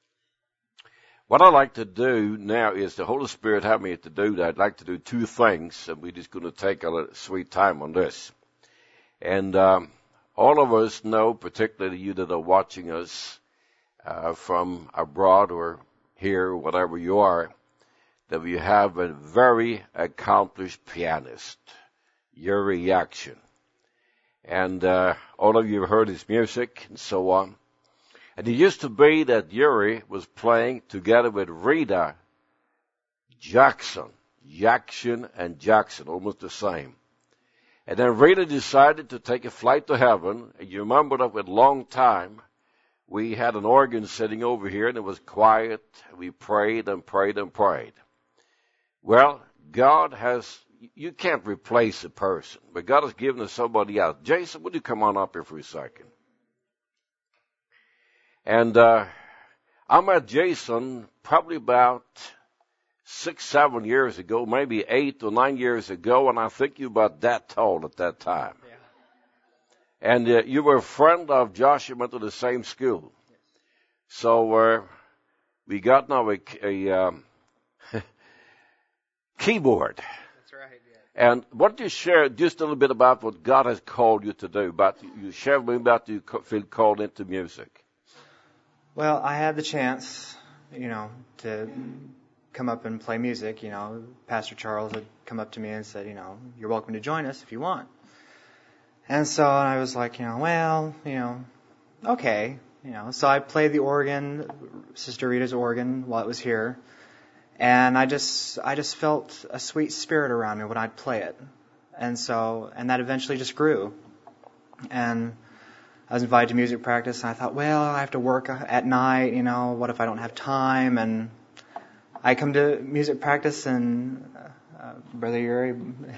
What I like to do now is the Holy Spirit had me to do that. I'd like to do two things, and we're just going to take a sweet time on this. And all of us know, particularly you that are watching us from abroad or here, whatever you are, that we have a very accomplished pianist, Yuri Yakshin. And all of you have heard his music and so on. And it used to be that Yuri was playing together with Rita Jackson, Yakshin and Jackson, almost the same. And then Rita decided to take a flight to heaven. And you remember that with a long time, we had an organ sitting over here, and it was quiet. We prayed and prayed and prayed. Well, God has, you can't replace a person, but God has given us somebody else. Jason, would you come on up here for a second? And I met Jason probably about 6-7 years ago, maybe 8 or 9 years ago, and I think you were about that tall at that time. Yeah. And you were a friend of Joshua, went to the same school. Yes. So we got now a keyboard. That's right. Yeah. And why don't you share just a little bit about what God has called you to do? You share with me about you feel called into music. Well, I had the chance, to come up and play music. Pastor Charles had come up to me and said, you're welcome to join us if you want. And so I was like, okay. So I played the organ, Sister Rita's organ, while it was here. And I just felt a sweet spirit around me when I'd play it. And that eventually just grew. And I was invited to music practice, and I thought, well, I have to work at night, what if I don't have time? And I come to music practice, and Brother Yuri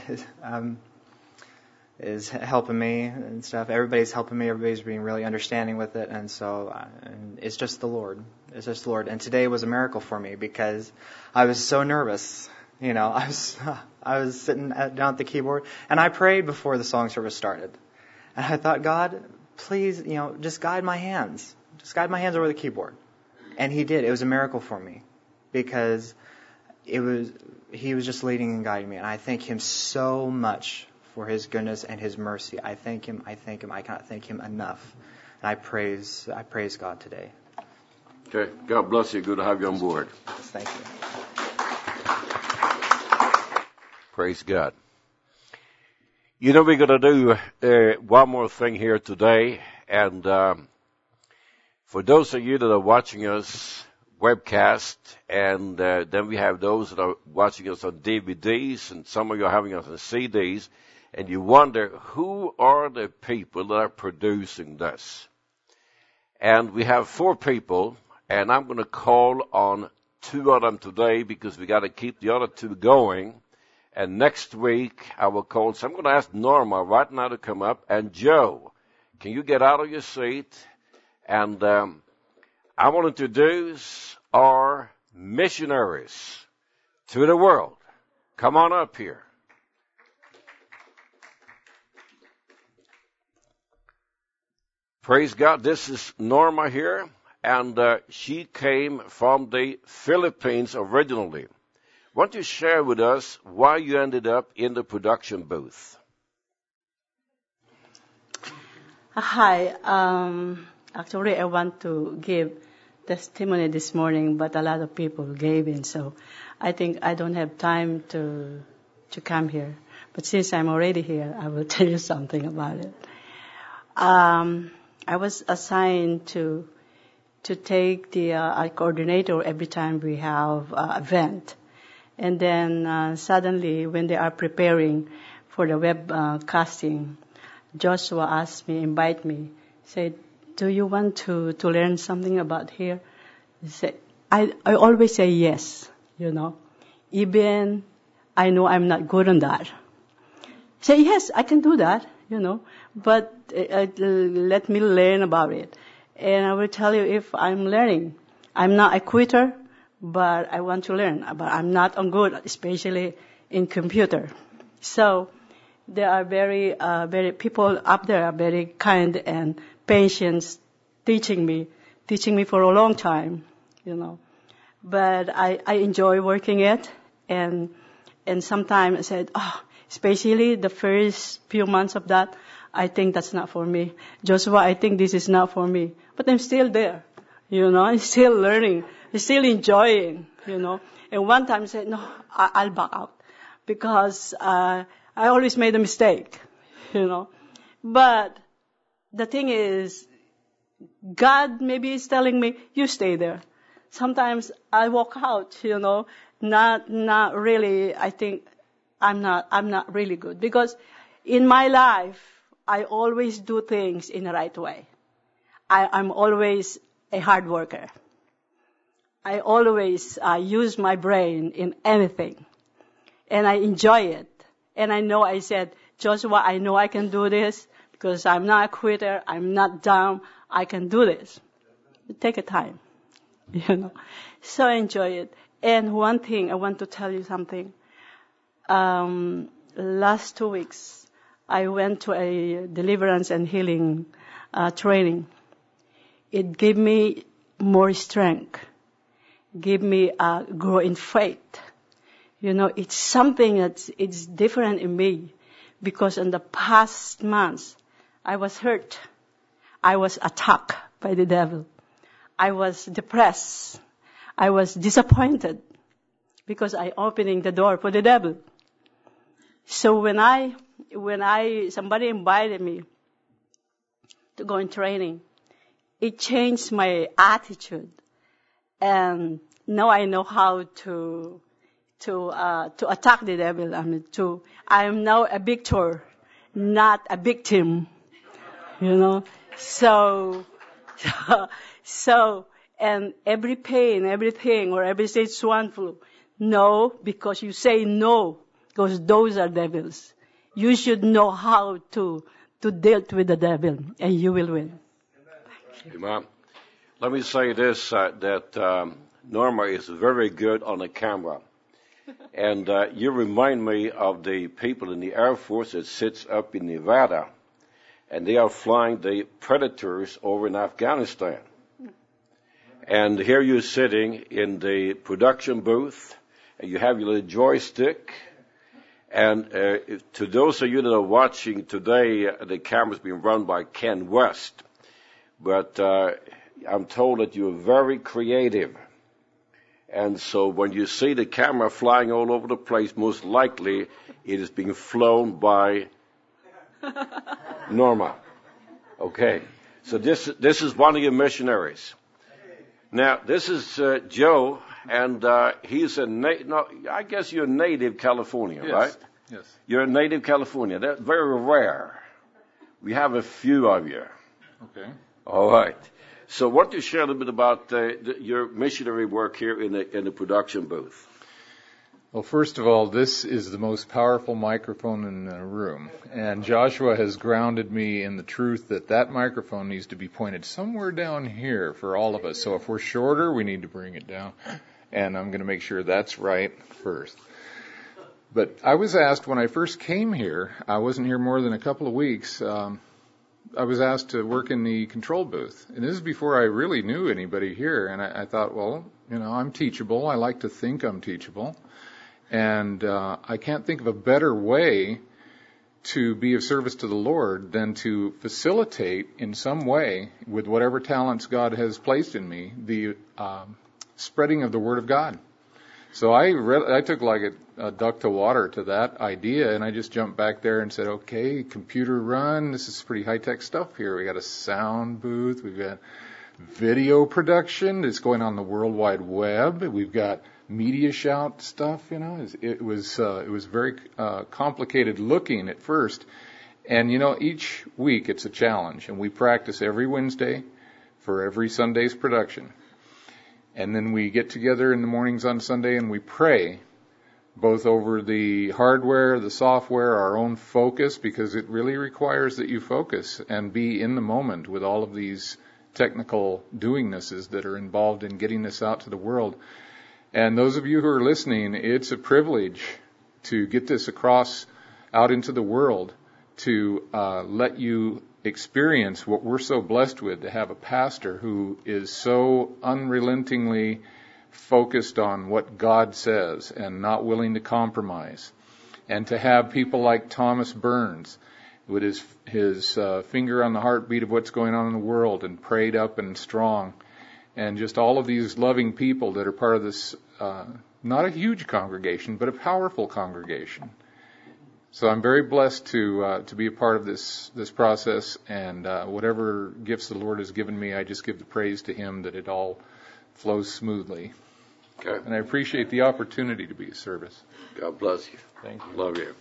is helping me and stuff. Everybody's helping me. Everybody's being really understanding with it. And and it's just the Lord. It's just the Lord. And today was a miracle for me because I was so nervous. I was sitting down at the keyboard, and I prayed before the song service started. And I thought, God, please, just guide my hands. Just guide my hands over the keyboard. And He did. It was a miracle for me because He was just leading and guiding me. And I thank Him so much for His goodness and His mercy. I thank Him. I cannot thank Him enough. And I praise God today. Okay. God bless you. Good to have you on board. Thank you. Praise God. We're going to do one more thing here today. And for those of you that are watching us webcast, and then we have those that are watching us on DVDs, and some of you are having us on CDs, and you wonder, who are the people that are producing this? And we have 4 people, and I'm going to call on 2 of them today because we got to keep the other 2 going. And next week I will call. So I'm going to ask Norma right now to come up, and Joe can you get out of your seat? And I want to introduce our missionaries to the world. Come on up here. Praise God. This is Norma here, and she came from the Philippines originally. Why don't you share with us why you ended up in the production booth? Hi. Actually, I want to give testimony this morning, but a lot of people gave in, so I think I don't have time to come here. But since I'm already here, I will tell you something about it. I was assigned to take the coordinator every time we have an event. And then suddenly, when they are preparing for the web casting, Joshua asked me, invite me, said, do you want to learn something about here? I always say yes, even I know I'm not good on that. Say, yes, I can do that, but let me learn about it. And I will tell you if I'm learning. I'm not a quitter, but I want to learn. But I'm not on good, especially in computer. So there are very people up there are very kind and patient, teaching me for a long time, But I enjoy working it, and sometimes I said, especially the first few months of that, I think that's not for me. Joshua, I think this is not for me. But I'm still there, I'm still learning, I'm still enjoying, And one time I said, no, I'll back out because I always made a mistake, But the thing is, God maybe is telling me, you stay there. Sometimes I walk out, not really. I think I'm not really good because in my life, I always do things in the right way. I'm always a hard worker. I always use my brain in anything. And I enjoy it. And I said, Joshua, I know I can do this because I'm not a quitter. I'm not dumb. I can do this. Take a time, So I enjoy it. And one thing, I want to tell you something. Last 2 weeks, I went to a deliverance and healing training. It gave me more strength, gave me grow in faith. It's something it's different in me because in the past months, I was hurt. I was attacked by the devil. I was depressed. I was disappointed because I opening the door for the devil. So when somebody invited me to go in training, it changed my attitude, and now I know how to attack the devil. I am now a victor, not a victim. So and every pain, everything, or every stage swan flu, no, because you say no, because those are devils. You should know how to deal with the devil, and you will win. Amen. Let me say this, that Norma is very good on the camera. And you remind me of the people in the Air Force that sits up in Nevada, and they are flying the Predators over in Afghanistan. And here you're sitting in the production booth, and you have your little joystick. And to those of you that are watching today, the camera's being run by Ken West. But I'm told that you're very creative. And so when you see the camera flying all over the place, most likely it is being flown by Norma. Okay. So this is one of your missionaries. Now, this is Joe, and he's I guess you're a native Californian, right? Yes. You're a native Californian. That's very rare. We have a few of you. Okay. All right. So why don't you share a little bit about your missionary work here in the production booth? Well, first of all, this is the most powerful microphone in the room. And Joshua has grounded me in the truth that that microphone needs to be pointed somewhere down here for all of us. So if we're shorter, we need to bring it down. And I'm going to make sure that's right first. But I was asked when I first came here, I wasn't here more than a couple of weeks, I was asked to work in the control booth. And this is before I really knew anybody here. And I thought, well, you know, I'm teachable. I like to think I'm teachable. And I can't think of a better way to be of service to the Lord than to facilitate in some way, with whatever talents God has placed in me, the spreading of the Word of God. So I took like a duck to water to that idea, and I just jumped back there and said, okay, computer run, this is pretty high-tech stuff here. We got a sound booth, we've got video production that's going on the World Wide Web, we've got media shout stuff, you know. It was very complicated looking at first. And, you know, each week it's a challenge, and we practice every Wednesday for every Sunday's production. And then we get together in the mornings on Sunday and we pray, both over the hardware, the software, our own focus, because it really requires that you focus and be in the moment with all of these technical doingnesses that are involved in getting this out to the world. And those of you who are listening, it's a privilege to get this across out into the world, to let you experience what we're so blessed with, to have a pastor who is so unrelentingly focused on what God says and not willing to compromise. And to have people like Thomas Burns with his finger on the heartbeat of what's going on in the world and prayed up and strong. And just all of these loving people that are part of this, not a huge congregation, but a powerful congregation. So I'm very blessed to be a part of this process, and whatever gifts the Lord has given me, I just give the praise to Him that it all flows smoothly. Okay. And I appreciate the opportunity to be of service. God bless you. Thank you. Love you.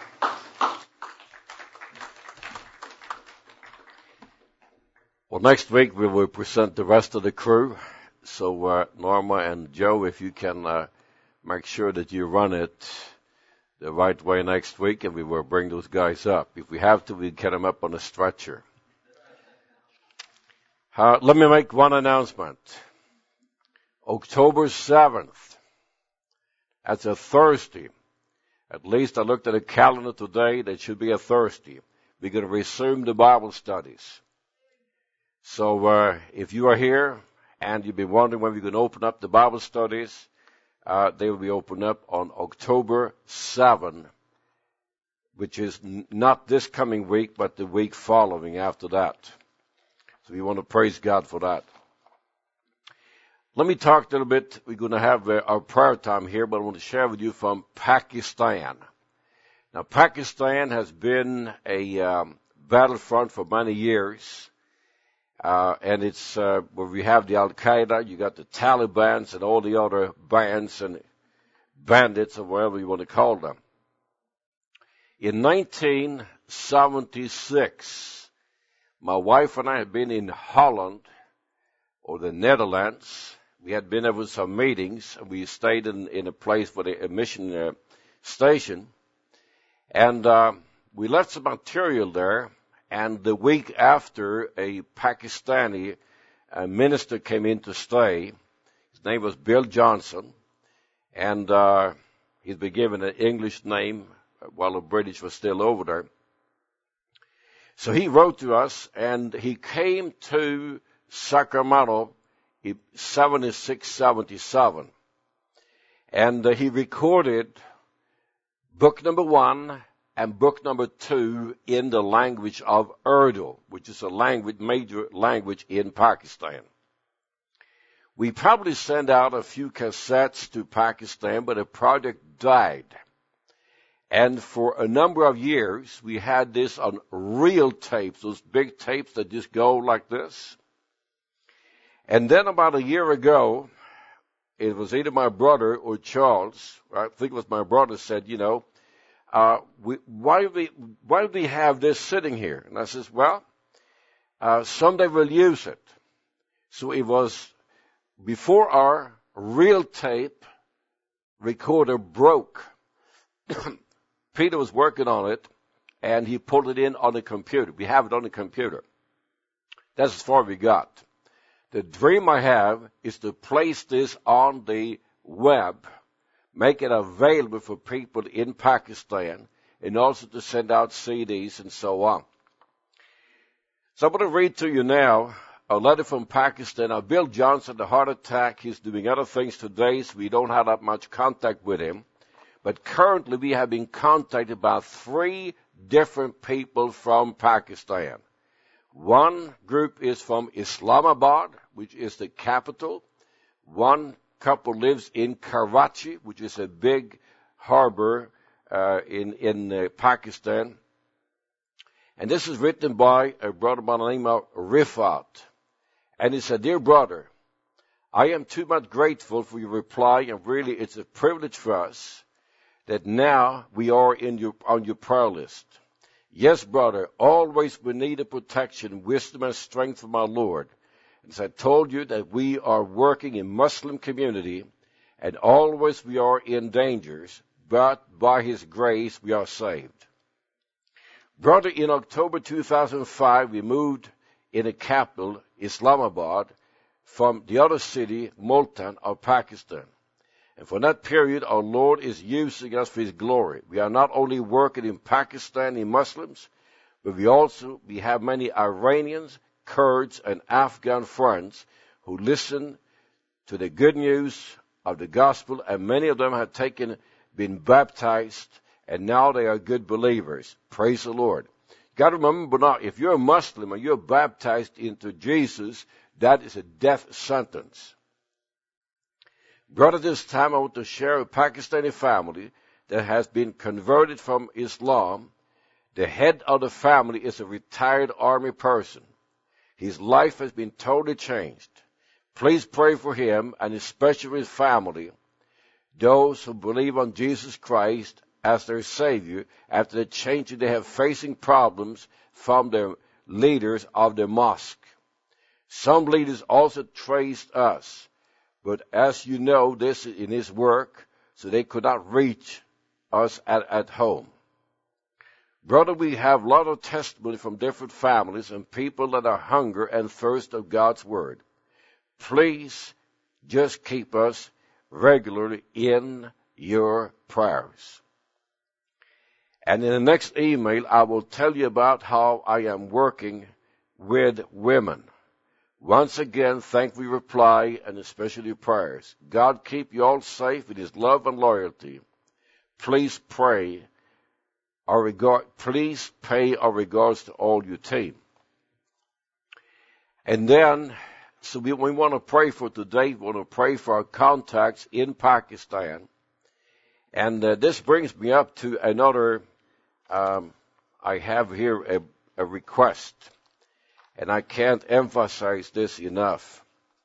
Well, next week we will present the rest of the crew. So Norma and Joe, if you can make sure that you run it the right way next week, and we will bring those guys up. If we have to, we get them up on a stretcher. Let me make one announcement. October 7th, that's a Thursday. At least I looked at a calendar today, that should be a Thursday. We're going to resume the Bible studies. So if you are here and you've been wondering when we're going to open up the Bible studies, they will be opened up on October 7, which is not this coming week, but the week following after that. So we want to praise God for that. Let me talk a little bit. We're going to have our prayer time here, but I want to share with you from Pakistan. Now, Pakistan has been a battlefront for many years. And it's where we have the Al-Qaeda, you got the Taliban and all the other bands and bandits or whatever you want to call them. In 1976, my wife and I had been in Holland or the Netherlands. We had been there with some meetings, and we stayed in a place for a mission station. And we left some material there. And the week after, a Pakistani minister came in to stay. His name was Bill Johnson. And he'd been given an English name while the British was still over there. So he wrote to us, and he came to Sacramento in 76, 77. And he recorded book number 1 and book number 2 in the language of Urdu, which is a major language in Pakistan. We probably sent out a few cassettes to Pakistan, but the project died. And for a number of years, we had this on reel tapes, those big tapes that just go like this. And then about a year ago, it was either my brother or Charles, I think it was my brother, said, you know, why do we have this sitting here? And I says, well, someday we'll use it. So it was before our reel tape recorder broke. Peter was working on it, and he pulled it in on the computer. We have it on the computer. That's as far as we got. The dream I have is to place this on the web, make it available for people in Pakistan, and also to send out CDs and so on. So I'm going to read to you now a letter from Pakistan. Now, Bill Johnson, the heart attack, he's doing other things today, so we don't have that much contact with him. But currently we have been contacted by 3 different people from Pakistan. One group is from Islamabad, which is the capital. One couple lives in Karachi, which is a big harbor in Pakistan. And this is written by a brother by the name of Rifat. And he said, "Dear brother, I am too much grateful for your reply, and really it's a privilege for us that now we are on your prayer list. Yes, brother, always we need a protection, wisdom, and strength from our Lord. As I told you that we are working in Muslim community, and always we are in dangers, but by His grace we are saved. Brother, in October 2005, we moved in the capital, Islamabad, from the other city, Multan, of Pakistan. And for that period, our Lord is using us for His glory. We are not only working in Pakistani Muslims, but we have many Iranians, Kurds, and Afghan friends who listen to the good news of the gospel, and many of them have been baptized, and now they are good believers. Praise the Lord. You got to remember now, if you're a Muslim and you're baptized into Jesus, that is a death sentence. Brother, this time I want to share a Pakistani family that has been converted from Islam. The head of the family is a retired army person. His life has been totally changed. Please pray for him and especially his family, those who believe on Jesus Christ as their Savior after the changes they have facing problems from their leaders of the mosque. Some leaders also traced us, but as you know, this is in His work, so they could not reach us at home. Brother, we have a lot of testimony from different families and people that are hunger and thirst of God's Word. Please just keep us regularly in your prayers. And in the next email, I will tell you about how I am working with women. Once again, thank we reply and especially prayers. God keep you all safe in His love and loyalty. Please pay our regards to all your team. And then, so we want to pray for today. We want to pray for our contacts in Pakistan. And this brings me up to another, I have here a request. And I can't emphasize this enough.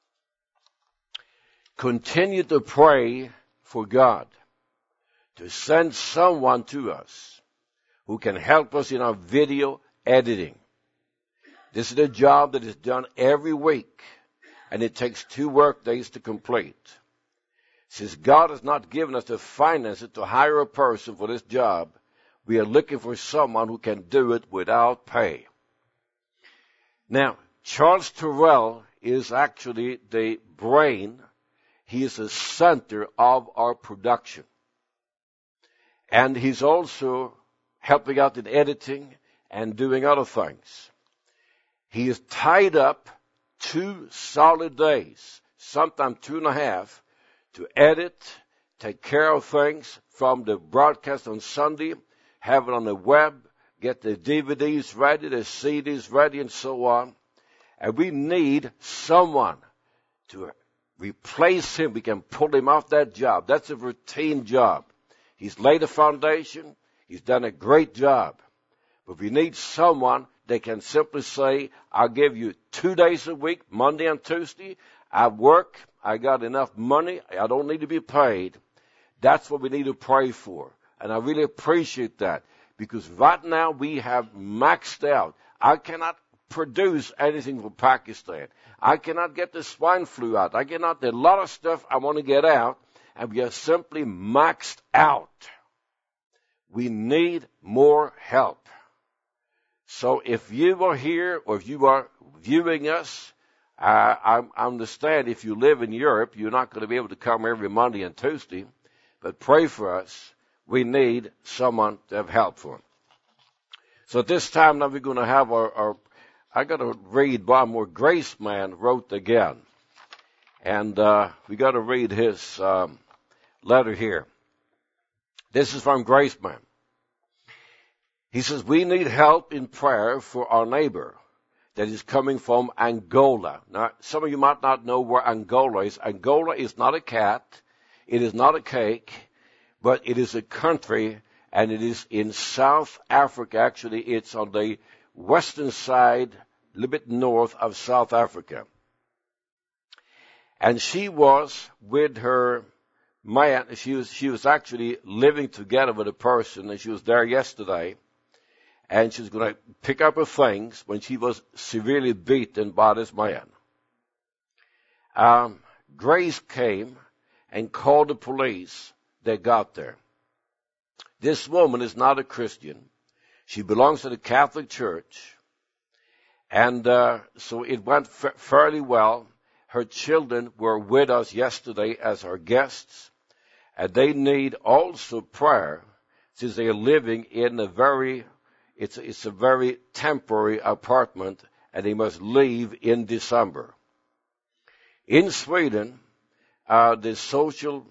Continue to pray for God to send someone to us who can help us in our video editing. This is a job that is done every week, and it takes 2 work days to complete. Since God has not given us the finances to hire a person for this job, we are looking for someone who can do it without pay. Now, Charles Terrell is actually the brain. He is the center of our production. And he's also helping out in editing and doing other things. He is tied up 2 solid days, sometimes 2.5, to edit, take care of things from the broadcast on Sunday, have it on the web, get the DVDs ready, the CDs ready, and so on. And we need someone to replace him. We can pull him off that job. That's a routine job. He's laid a foundation. He's done a great job. But we need someone that can simply say, I'll give you 2 days a week, Monday and Tuesday. I work. I got enough money. I don't need to be paid. That's what we need to pray for. And I really appreciate that. Because right now we have maxed out. I cannot produce anything from Pakistan. I cannot get the swine flu out. There's a lot of stuff I want to get out, and we are simply maxed out. We need more help. So if you are here or if you are viewing us, I understand if you live in Europe, you're not going to be able to come every Monday and Tuesday, but pray for us. We need someone to have help for. So at this time now we're going to have I got to read what more Graceman wrote again. And we got to read his letter here. This is from Graceman. He says, we need help in prayer for our neighbor that is coming from Angola. Now, some of you might not know where Angola is. Angola is not a cat. It is not a cake, but it is a country, and it is in South Africa. Actually, it's on the western side, a little bit north of South Africa. And she was with her man. She was actually living together with a person, and she was there yesterday. And she was going to pick up her things when she was severely beaten by this man. Grace came and called the police. They got there. This woman is not a Christian. She belongs to the Catholic Church. And so it went fairly well. Her children were with us yesterday as our guests. And they need also prayer, since they are living in a very temporary apartment, and they must leave in December. In Sweden, the social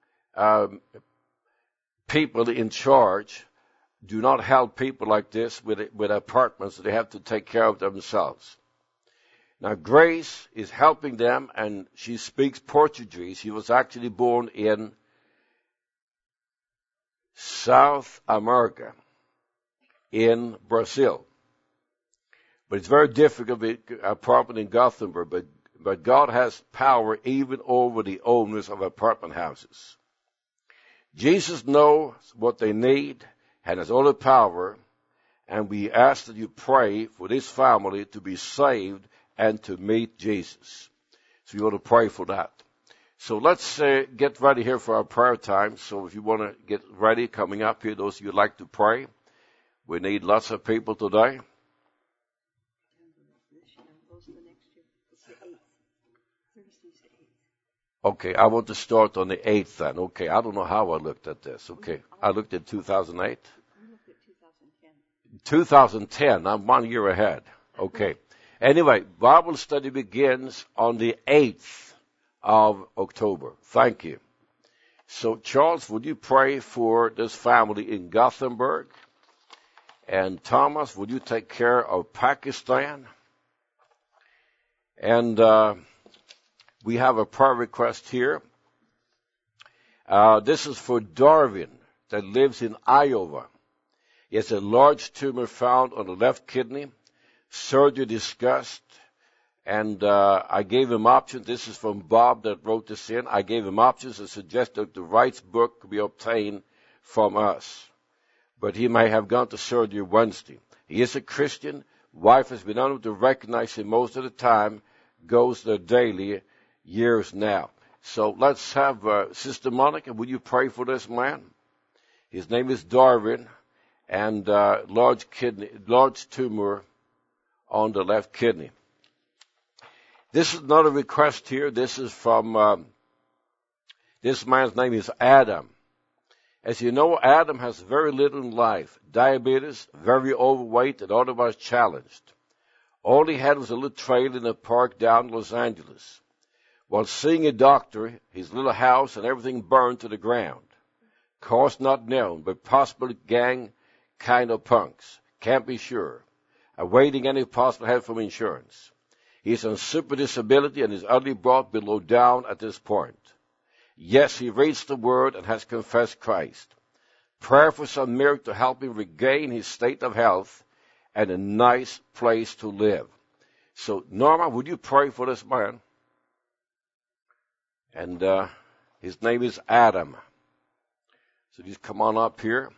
people in charge do not help people like this with apartments. They have to take care of themselves. Now, Grace is helping them, and she speaks Portuguese. She was actually born in South America, in Brazil. But it's very difficult with apartment in Gothenburg, but God has power even over the owners of apartment houses. Jesus knows what they need and has all the power, and we ask that you pray for this family to be saved and to meet Jesus. So you want to pray for that. So let's get ready here for our prayer time. So if you want to get ready coming up here, those of you who like to pray, we need lots of people today. Okay, I want to start on the 8th then. Okay, I don't know how I looked at this. Okay, I looked at 2008. 2010, I'm 1 year ahead. Okay. Anyway, Bible study begins on the 8th of October. Thank you. So, Charles, would you pray for this family in Gothenburg? And Thomas, would you take care of Pakistan? And we have a prayer request here. This is for Darwin that lives in Iowa. He has a large tumor found on the left kidney. Surgery discussed. And I gave him options. This is from Bob that wrote this in. I gave him options and suggested the Wright's book could be obtained from us. But he may have gone to surgery Wednesday. He is a Christian. Wife has been unable to recognize him most of the time. Goes there daily, years now. So let's have Sister Monica. Will you pray for this man? His name is Darwin, and large tumor on the left kidney. This is not a request here. This is from this man's name is Adam. As you know, Adam has very little in life. Diabetes, very overweight, and otherwise challenged. All he had was a little trail in a park down in Los Angeles. While seeing a doctor, his little house and everything burned to the ground. Cause not known, but possibly gang kind of punks. Can't be sure. Awaiting any possible help from insurance. He's on super disability and is utterly brought below down at this point. Yes, he reads the word and has confessed Christ. Prayer for some miracle to help him regain his state of health and a nice place to live. So, Norma, would you pray for this man? And his name is Adam. So just come on up here.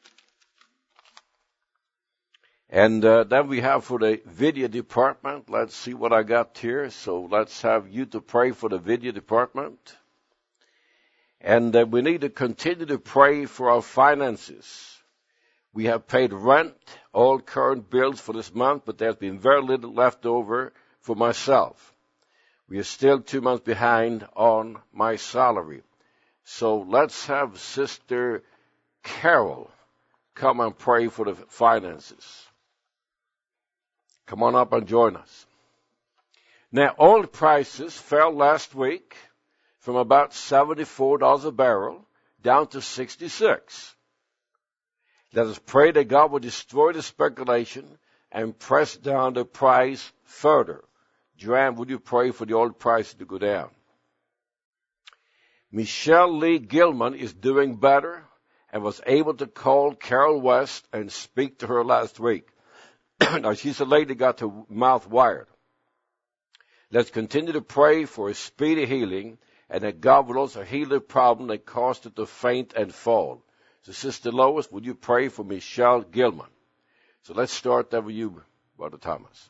And then we have for the video department. Let's see what I got here. So let's have you to pray for the video department. And we need to continue to pray for our finances. We have paid rent, all current bills for this month, but there's been very little left over for myself. We are still 2 months behind on my salary. So let's have Sister Carol come and pray for the finances. Come on up and join us. Now, oil prices fell last week from about $74 a barrel down to $66. Let us pray that God will destroy the speculation and press down the price further. Joanne, would you pray for the oil price to go down? Michelle Lee Gilman is doing better and was able to call Carol West and speak to her last week. Now, she's a lady that got her mouth wired. Let's continue to pray for a speedy healing and that God will also heal the problem that caused her to faint and fall. So, Sister Lois, would you pray for Michelle Gilman? So let's start there with you, Brother Thomas.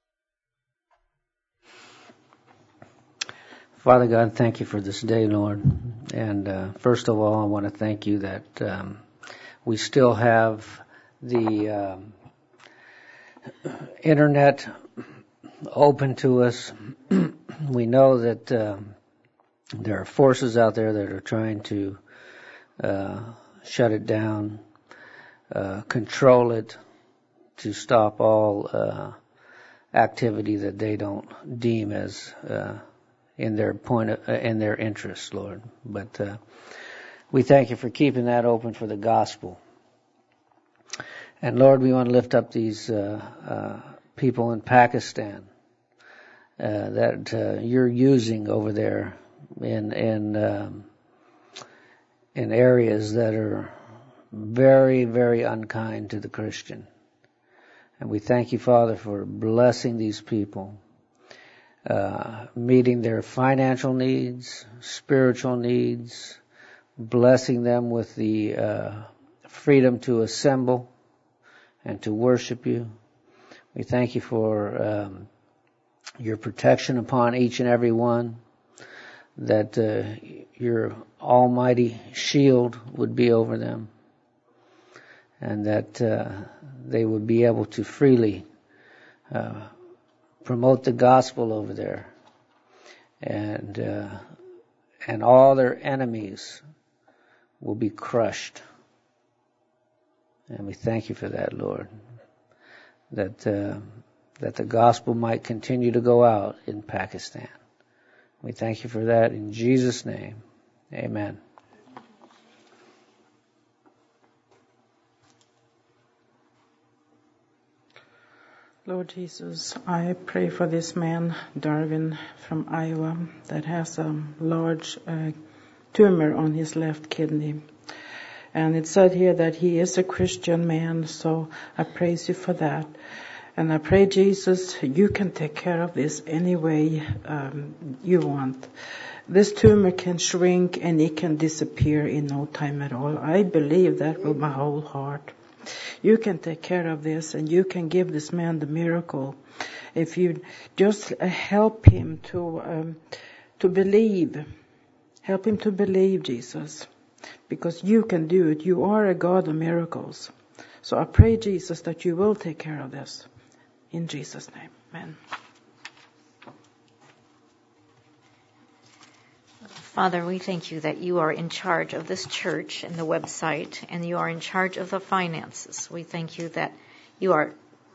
Father God, thank you for this day, Lord. And first of all, I want to thank you that we still have the internet open to us. We know that there are forces out there that are trying to shut it down, control it, to stop all activity that they don't deem as in their interest, Lord. But we thank you for keeping that open for the gospel. And Lord, we want to lift up these people in Pakistan that you're using over there in areas that are very, very unkind to the Christian. And we thank you, Father, for blessing these people, meeting their financial needs, spiritual needs, blessing them with the freedom to assemble and to worship you. We thank you for your protection upon each and every one, that your almighty shield would be over them, and that they would be able to freely promote the gospel over there, and all their enemies will be crushed. And we thank you for that, Lord, that the gospel might continue to go out in Pakistan. We thank you for that in Jesus' name. Amen. Lord Jesus, I pray for this man, Darwin from Iowa, that has a large tumor on his left kidney. And it said here that he is a Christian man, so I praise you for that. And I pray, Jesus, you can take care of this any way you want. This tumor can shrink and it can disappear in no time at all. I believe that with my whole heart. You can take care of this, and you can give this man the miracle. If you just help him to believe. Help him to believe, Jesus. Because you can do it. You are a God of miracles. So I pray, Jesus, that you will take care of this. In Jesus' name, amen. Father, we thank you that you are in charge of this church and the website, and you are in charge of the finances. We thank you that you are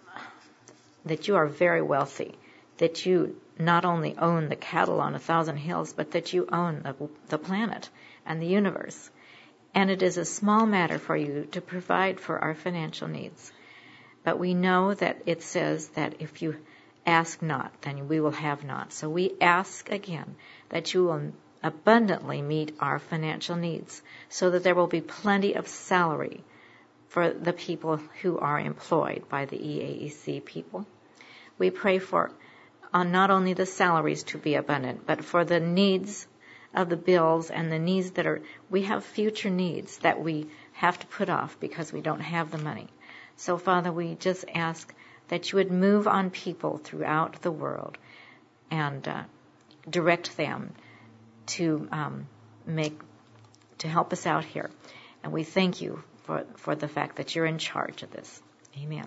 very wealthy, that you not only own the cattle on 1,000 hills, but that you own the planet and the universe. And it is a small matter for you to provide for our financial needs. But we know that it says that if you ask not, then we will have not. So we ask again that you will abundantly meet our financial needs, so that there will be plenty of salary for the people who are employed by the EAEC people. We pray for not only the salaries to be abundant, but for the needs of the bills and the needs we have future needs that we have to put off because we don't have the money. So, Father, we just ask that you would move on people throughout the world and direct them to make to help us out here. And we thank you for the fact that you're in charge of this. Amen.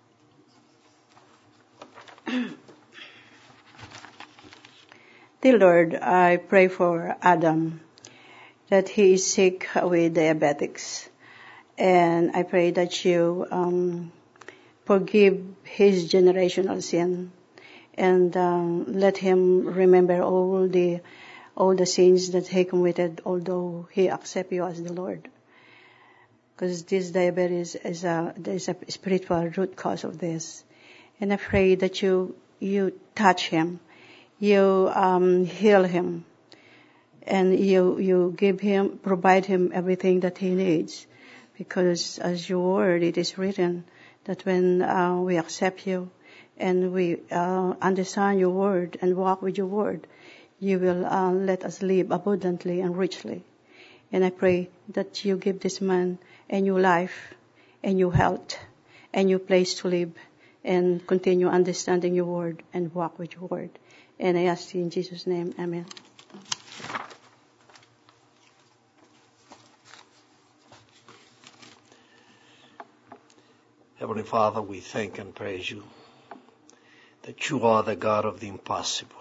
Dear Lord, I pray for Adam, that he is sick with diabetics. And I pray that you forgive his generational sin and let him remember all the sins that he committed, although he accepts you as the Lord. Because this diabetes there's a spiritual root cause of this. And I pray that you touch him, you heal him, and you provide him everything that he needs. Because as your word, it is written that when we accept you and we understand your word and walk with your word, you will let us live abundantly and richly. And I pray that you give this man a new life, a new health, a new place to live, and continue understanding your word and walk with your word. And I ask you in Jesus' name, amen. Heavenly Father, we thank and praise you that you are the God of the impossible.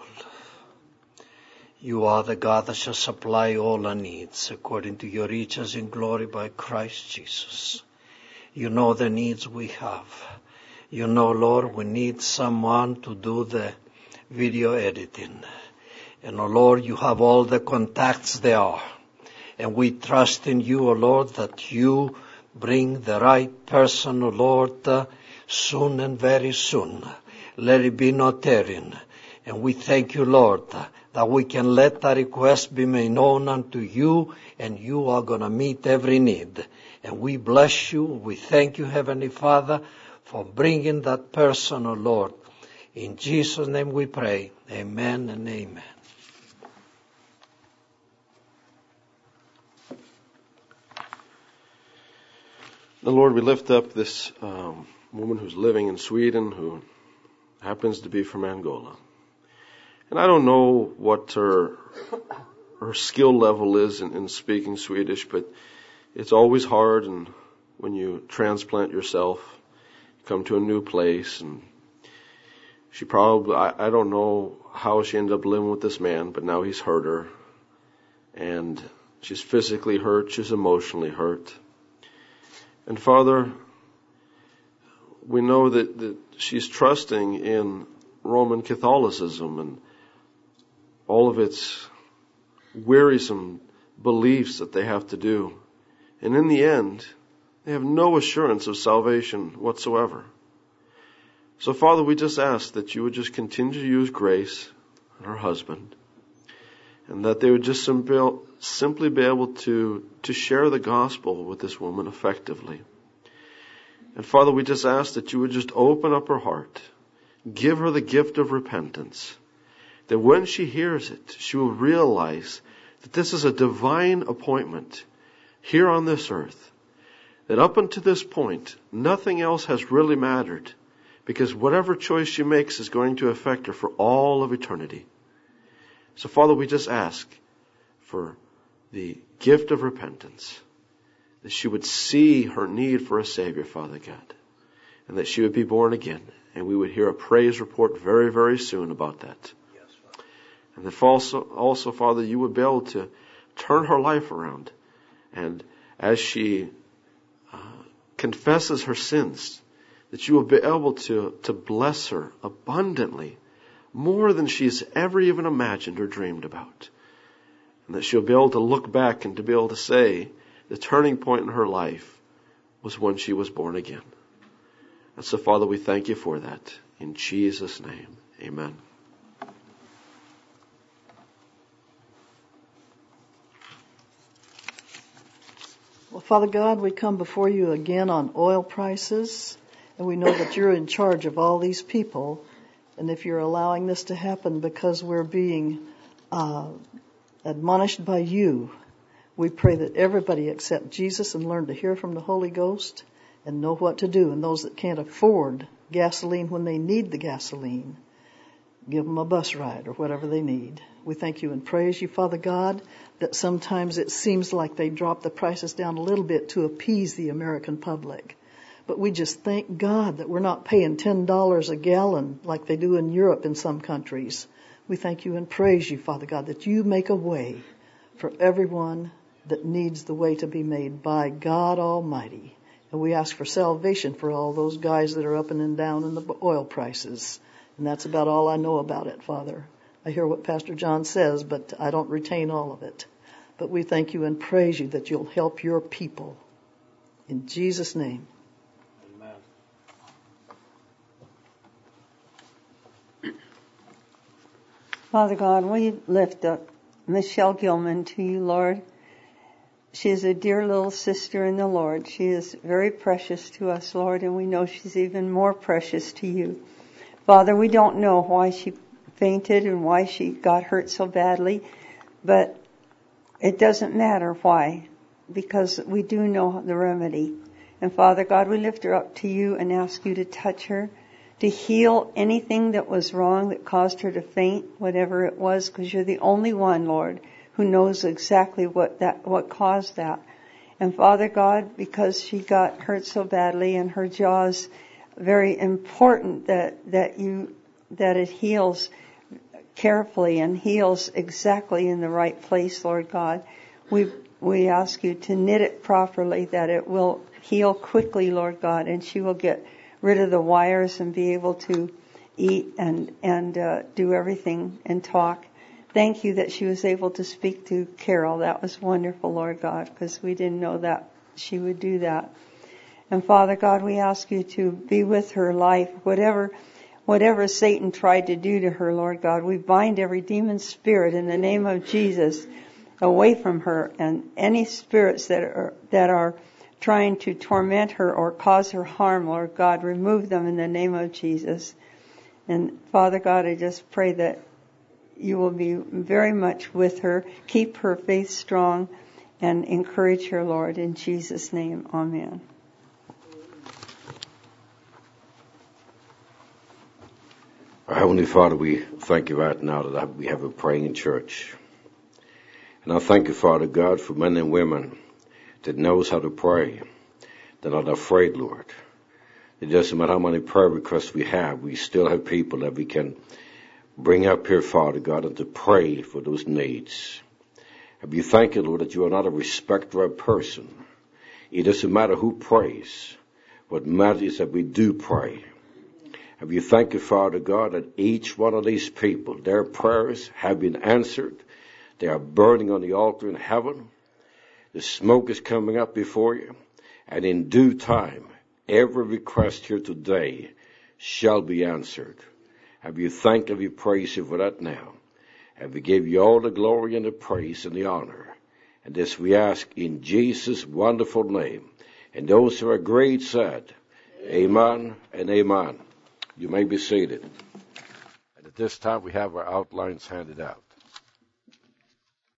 You are the God that shall supply all our needs according to your riches in glory by Christ Jesus. You know the needs we have. You know, Lord, we need someone to do the video editing. And, oh Lord, you have all the contacts there. And we trust in you, oh Lord, that you bring the right person, O Lord, soon and very soon. Let it be not tarrying. And we thank you, Lord, that we can let that request be made known unto you, and you are going to meet every need. And we bless you. We thank you, Heavenly Father, for bringing that person, O Lord. In Jesus' name we pray. Amen and amen. The Lord, we lift up this woman who's living in Sweden who happens to be from Angola. And I don't know what her skill level is in speaking Swedish, but it's always hard, and when you transplant yourself, you come to a new place, and she probably, I don't know how she ended up living with this man, but now he's hurt her. And she's physically hurt, she's emotionally hurt. And Father, we know that she's trusting in Roman Catholicism and all of its wearisome beliefs that they have to do. And in the end, they have no assurance of salvation whatsoever. So Father, we just ask that you would just continue to use Grace and her husband, and that they would just simply be able to share the gospel with this woman effectively. And Father, we just ask that you would just open up her heart, give her the gift of repentance, that when she hears it, she will realize that this is a divine appointment here on this earth, that up until this point, nothing else has really mattered, because whatever choice she makes is going to affect her for all of eternity. So Father, we just ask for the gift of repentance, that she would see her need for a Savior, Father God, and that she would be born again, and we would hear a praise report very, very soon about that. Yes, and that also, Father, you would be able to turn her life around, and as she confesses her sins, that you will be able to bless her abundantly, more than she's ever even imagined or dreamed about. And that she'll be able to look back and to be able to say the turning point in her life was when she was born again. And so, Father, we thank you for that. In Jesus' name, amen. Well, Father God, we come before you again on oil prices, and we know that you're in charge of all these people. And if you're allowing this to happen because we're being admonished by you, we pray that everybody accept Jesus and learn to hear from the Holy Ghost and know what to do. And those that can't afford gasoline when they need the gasoline, give them a bus ride or whatever they need. We thank you and praise you, Father God, that sometimes it seems like they drop the prices down a little bit to appease the American public. But we just thank God that we're not paying $10 a gallon like they do in Europe in some countries. We thank you and praise you, Father God, that you make a way for everyone that needs the way to be made by God Almighty. And we ask for salvation for all those guys that are up and down in the oil prices. And that's about all I know about it, Father. I hear what Pastor John says, but I don't retain all of it. But we thank you and praise you that you'll help your people. In Jesus' name. Amen. Father God, we lift up Michelle Gilman to you, Lord. She is a dear little sister in the Lord. She is very precious to us, Lord, and we know she's even more precious to you. Father, we don't know why she fainted and why she got hurt so badly, but it doesn't matter why, because we do know the remedy. And Father God, we lift her up to you and ask you to touch her, to heal anything that was wrong that caused her to faint, whatever it was, because you're the only one, Lord, who knows exactly what caused that. And Father God, because she got hurt so badly and her jaw's very important that it heals carefully and heals exactly in the right place, Lord God. We ask you to knit it properly, that it will heal quickly, Lord God, and she will get rid of the wires and be able to eat and do everything and talk. Thank you that she was able to speak to Carol. That was wonderful, Lord God, because we didn't know that she would do that. And Father God, we ask you to be with her life, whatever Satan tried to do to her, Lord God. We bind every demon spirit in the name of Jesus away from her, and any spirits that are trying to torment her or cause her harm, Lord God, remove them in the name of Jesus. And Father God, I just pray that you will be very much with her, keep her faith strong, and encourage her, Lord, in Jesus' name. Amen. Our Heavenly Father, we thank you right now that we have a praying church. And I thank you, Father God, for men and women that knows how to pray, that are not afraid, Lord. It doesn't matter how many prayer requests we have, we still have people that we can bring up here, Father God, and to pray for those needs. And we thank you, Lord, that you are not a respecter of person. It doesn't matter who prays. What matters is that we do pray. And we thank you, Father God, that each one of these people, their prayers have been answered. They are burning on the altar in heaven. The smoke is coming up before you. And in due time, every request here today shall be answered. And we thank and we praise you for that now. And we give you all the glory and the praise and the honor. And this we ask in Jesus' wonderful name. And those who are agreed said, Amen and amen. You may be seated. And at this time we have our outlines handed out.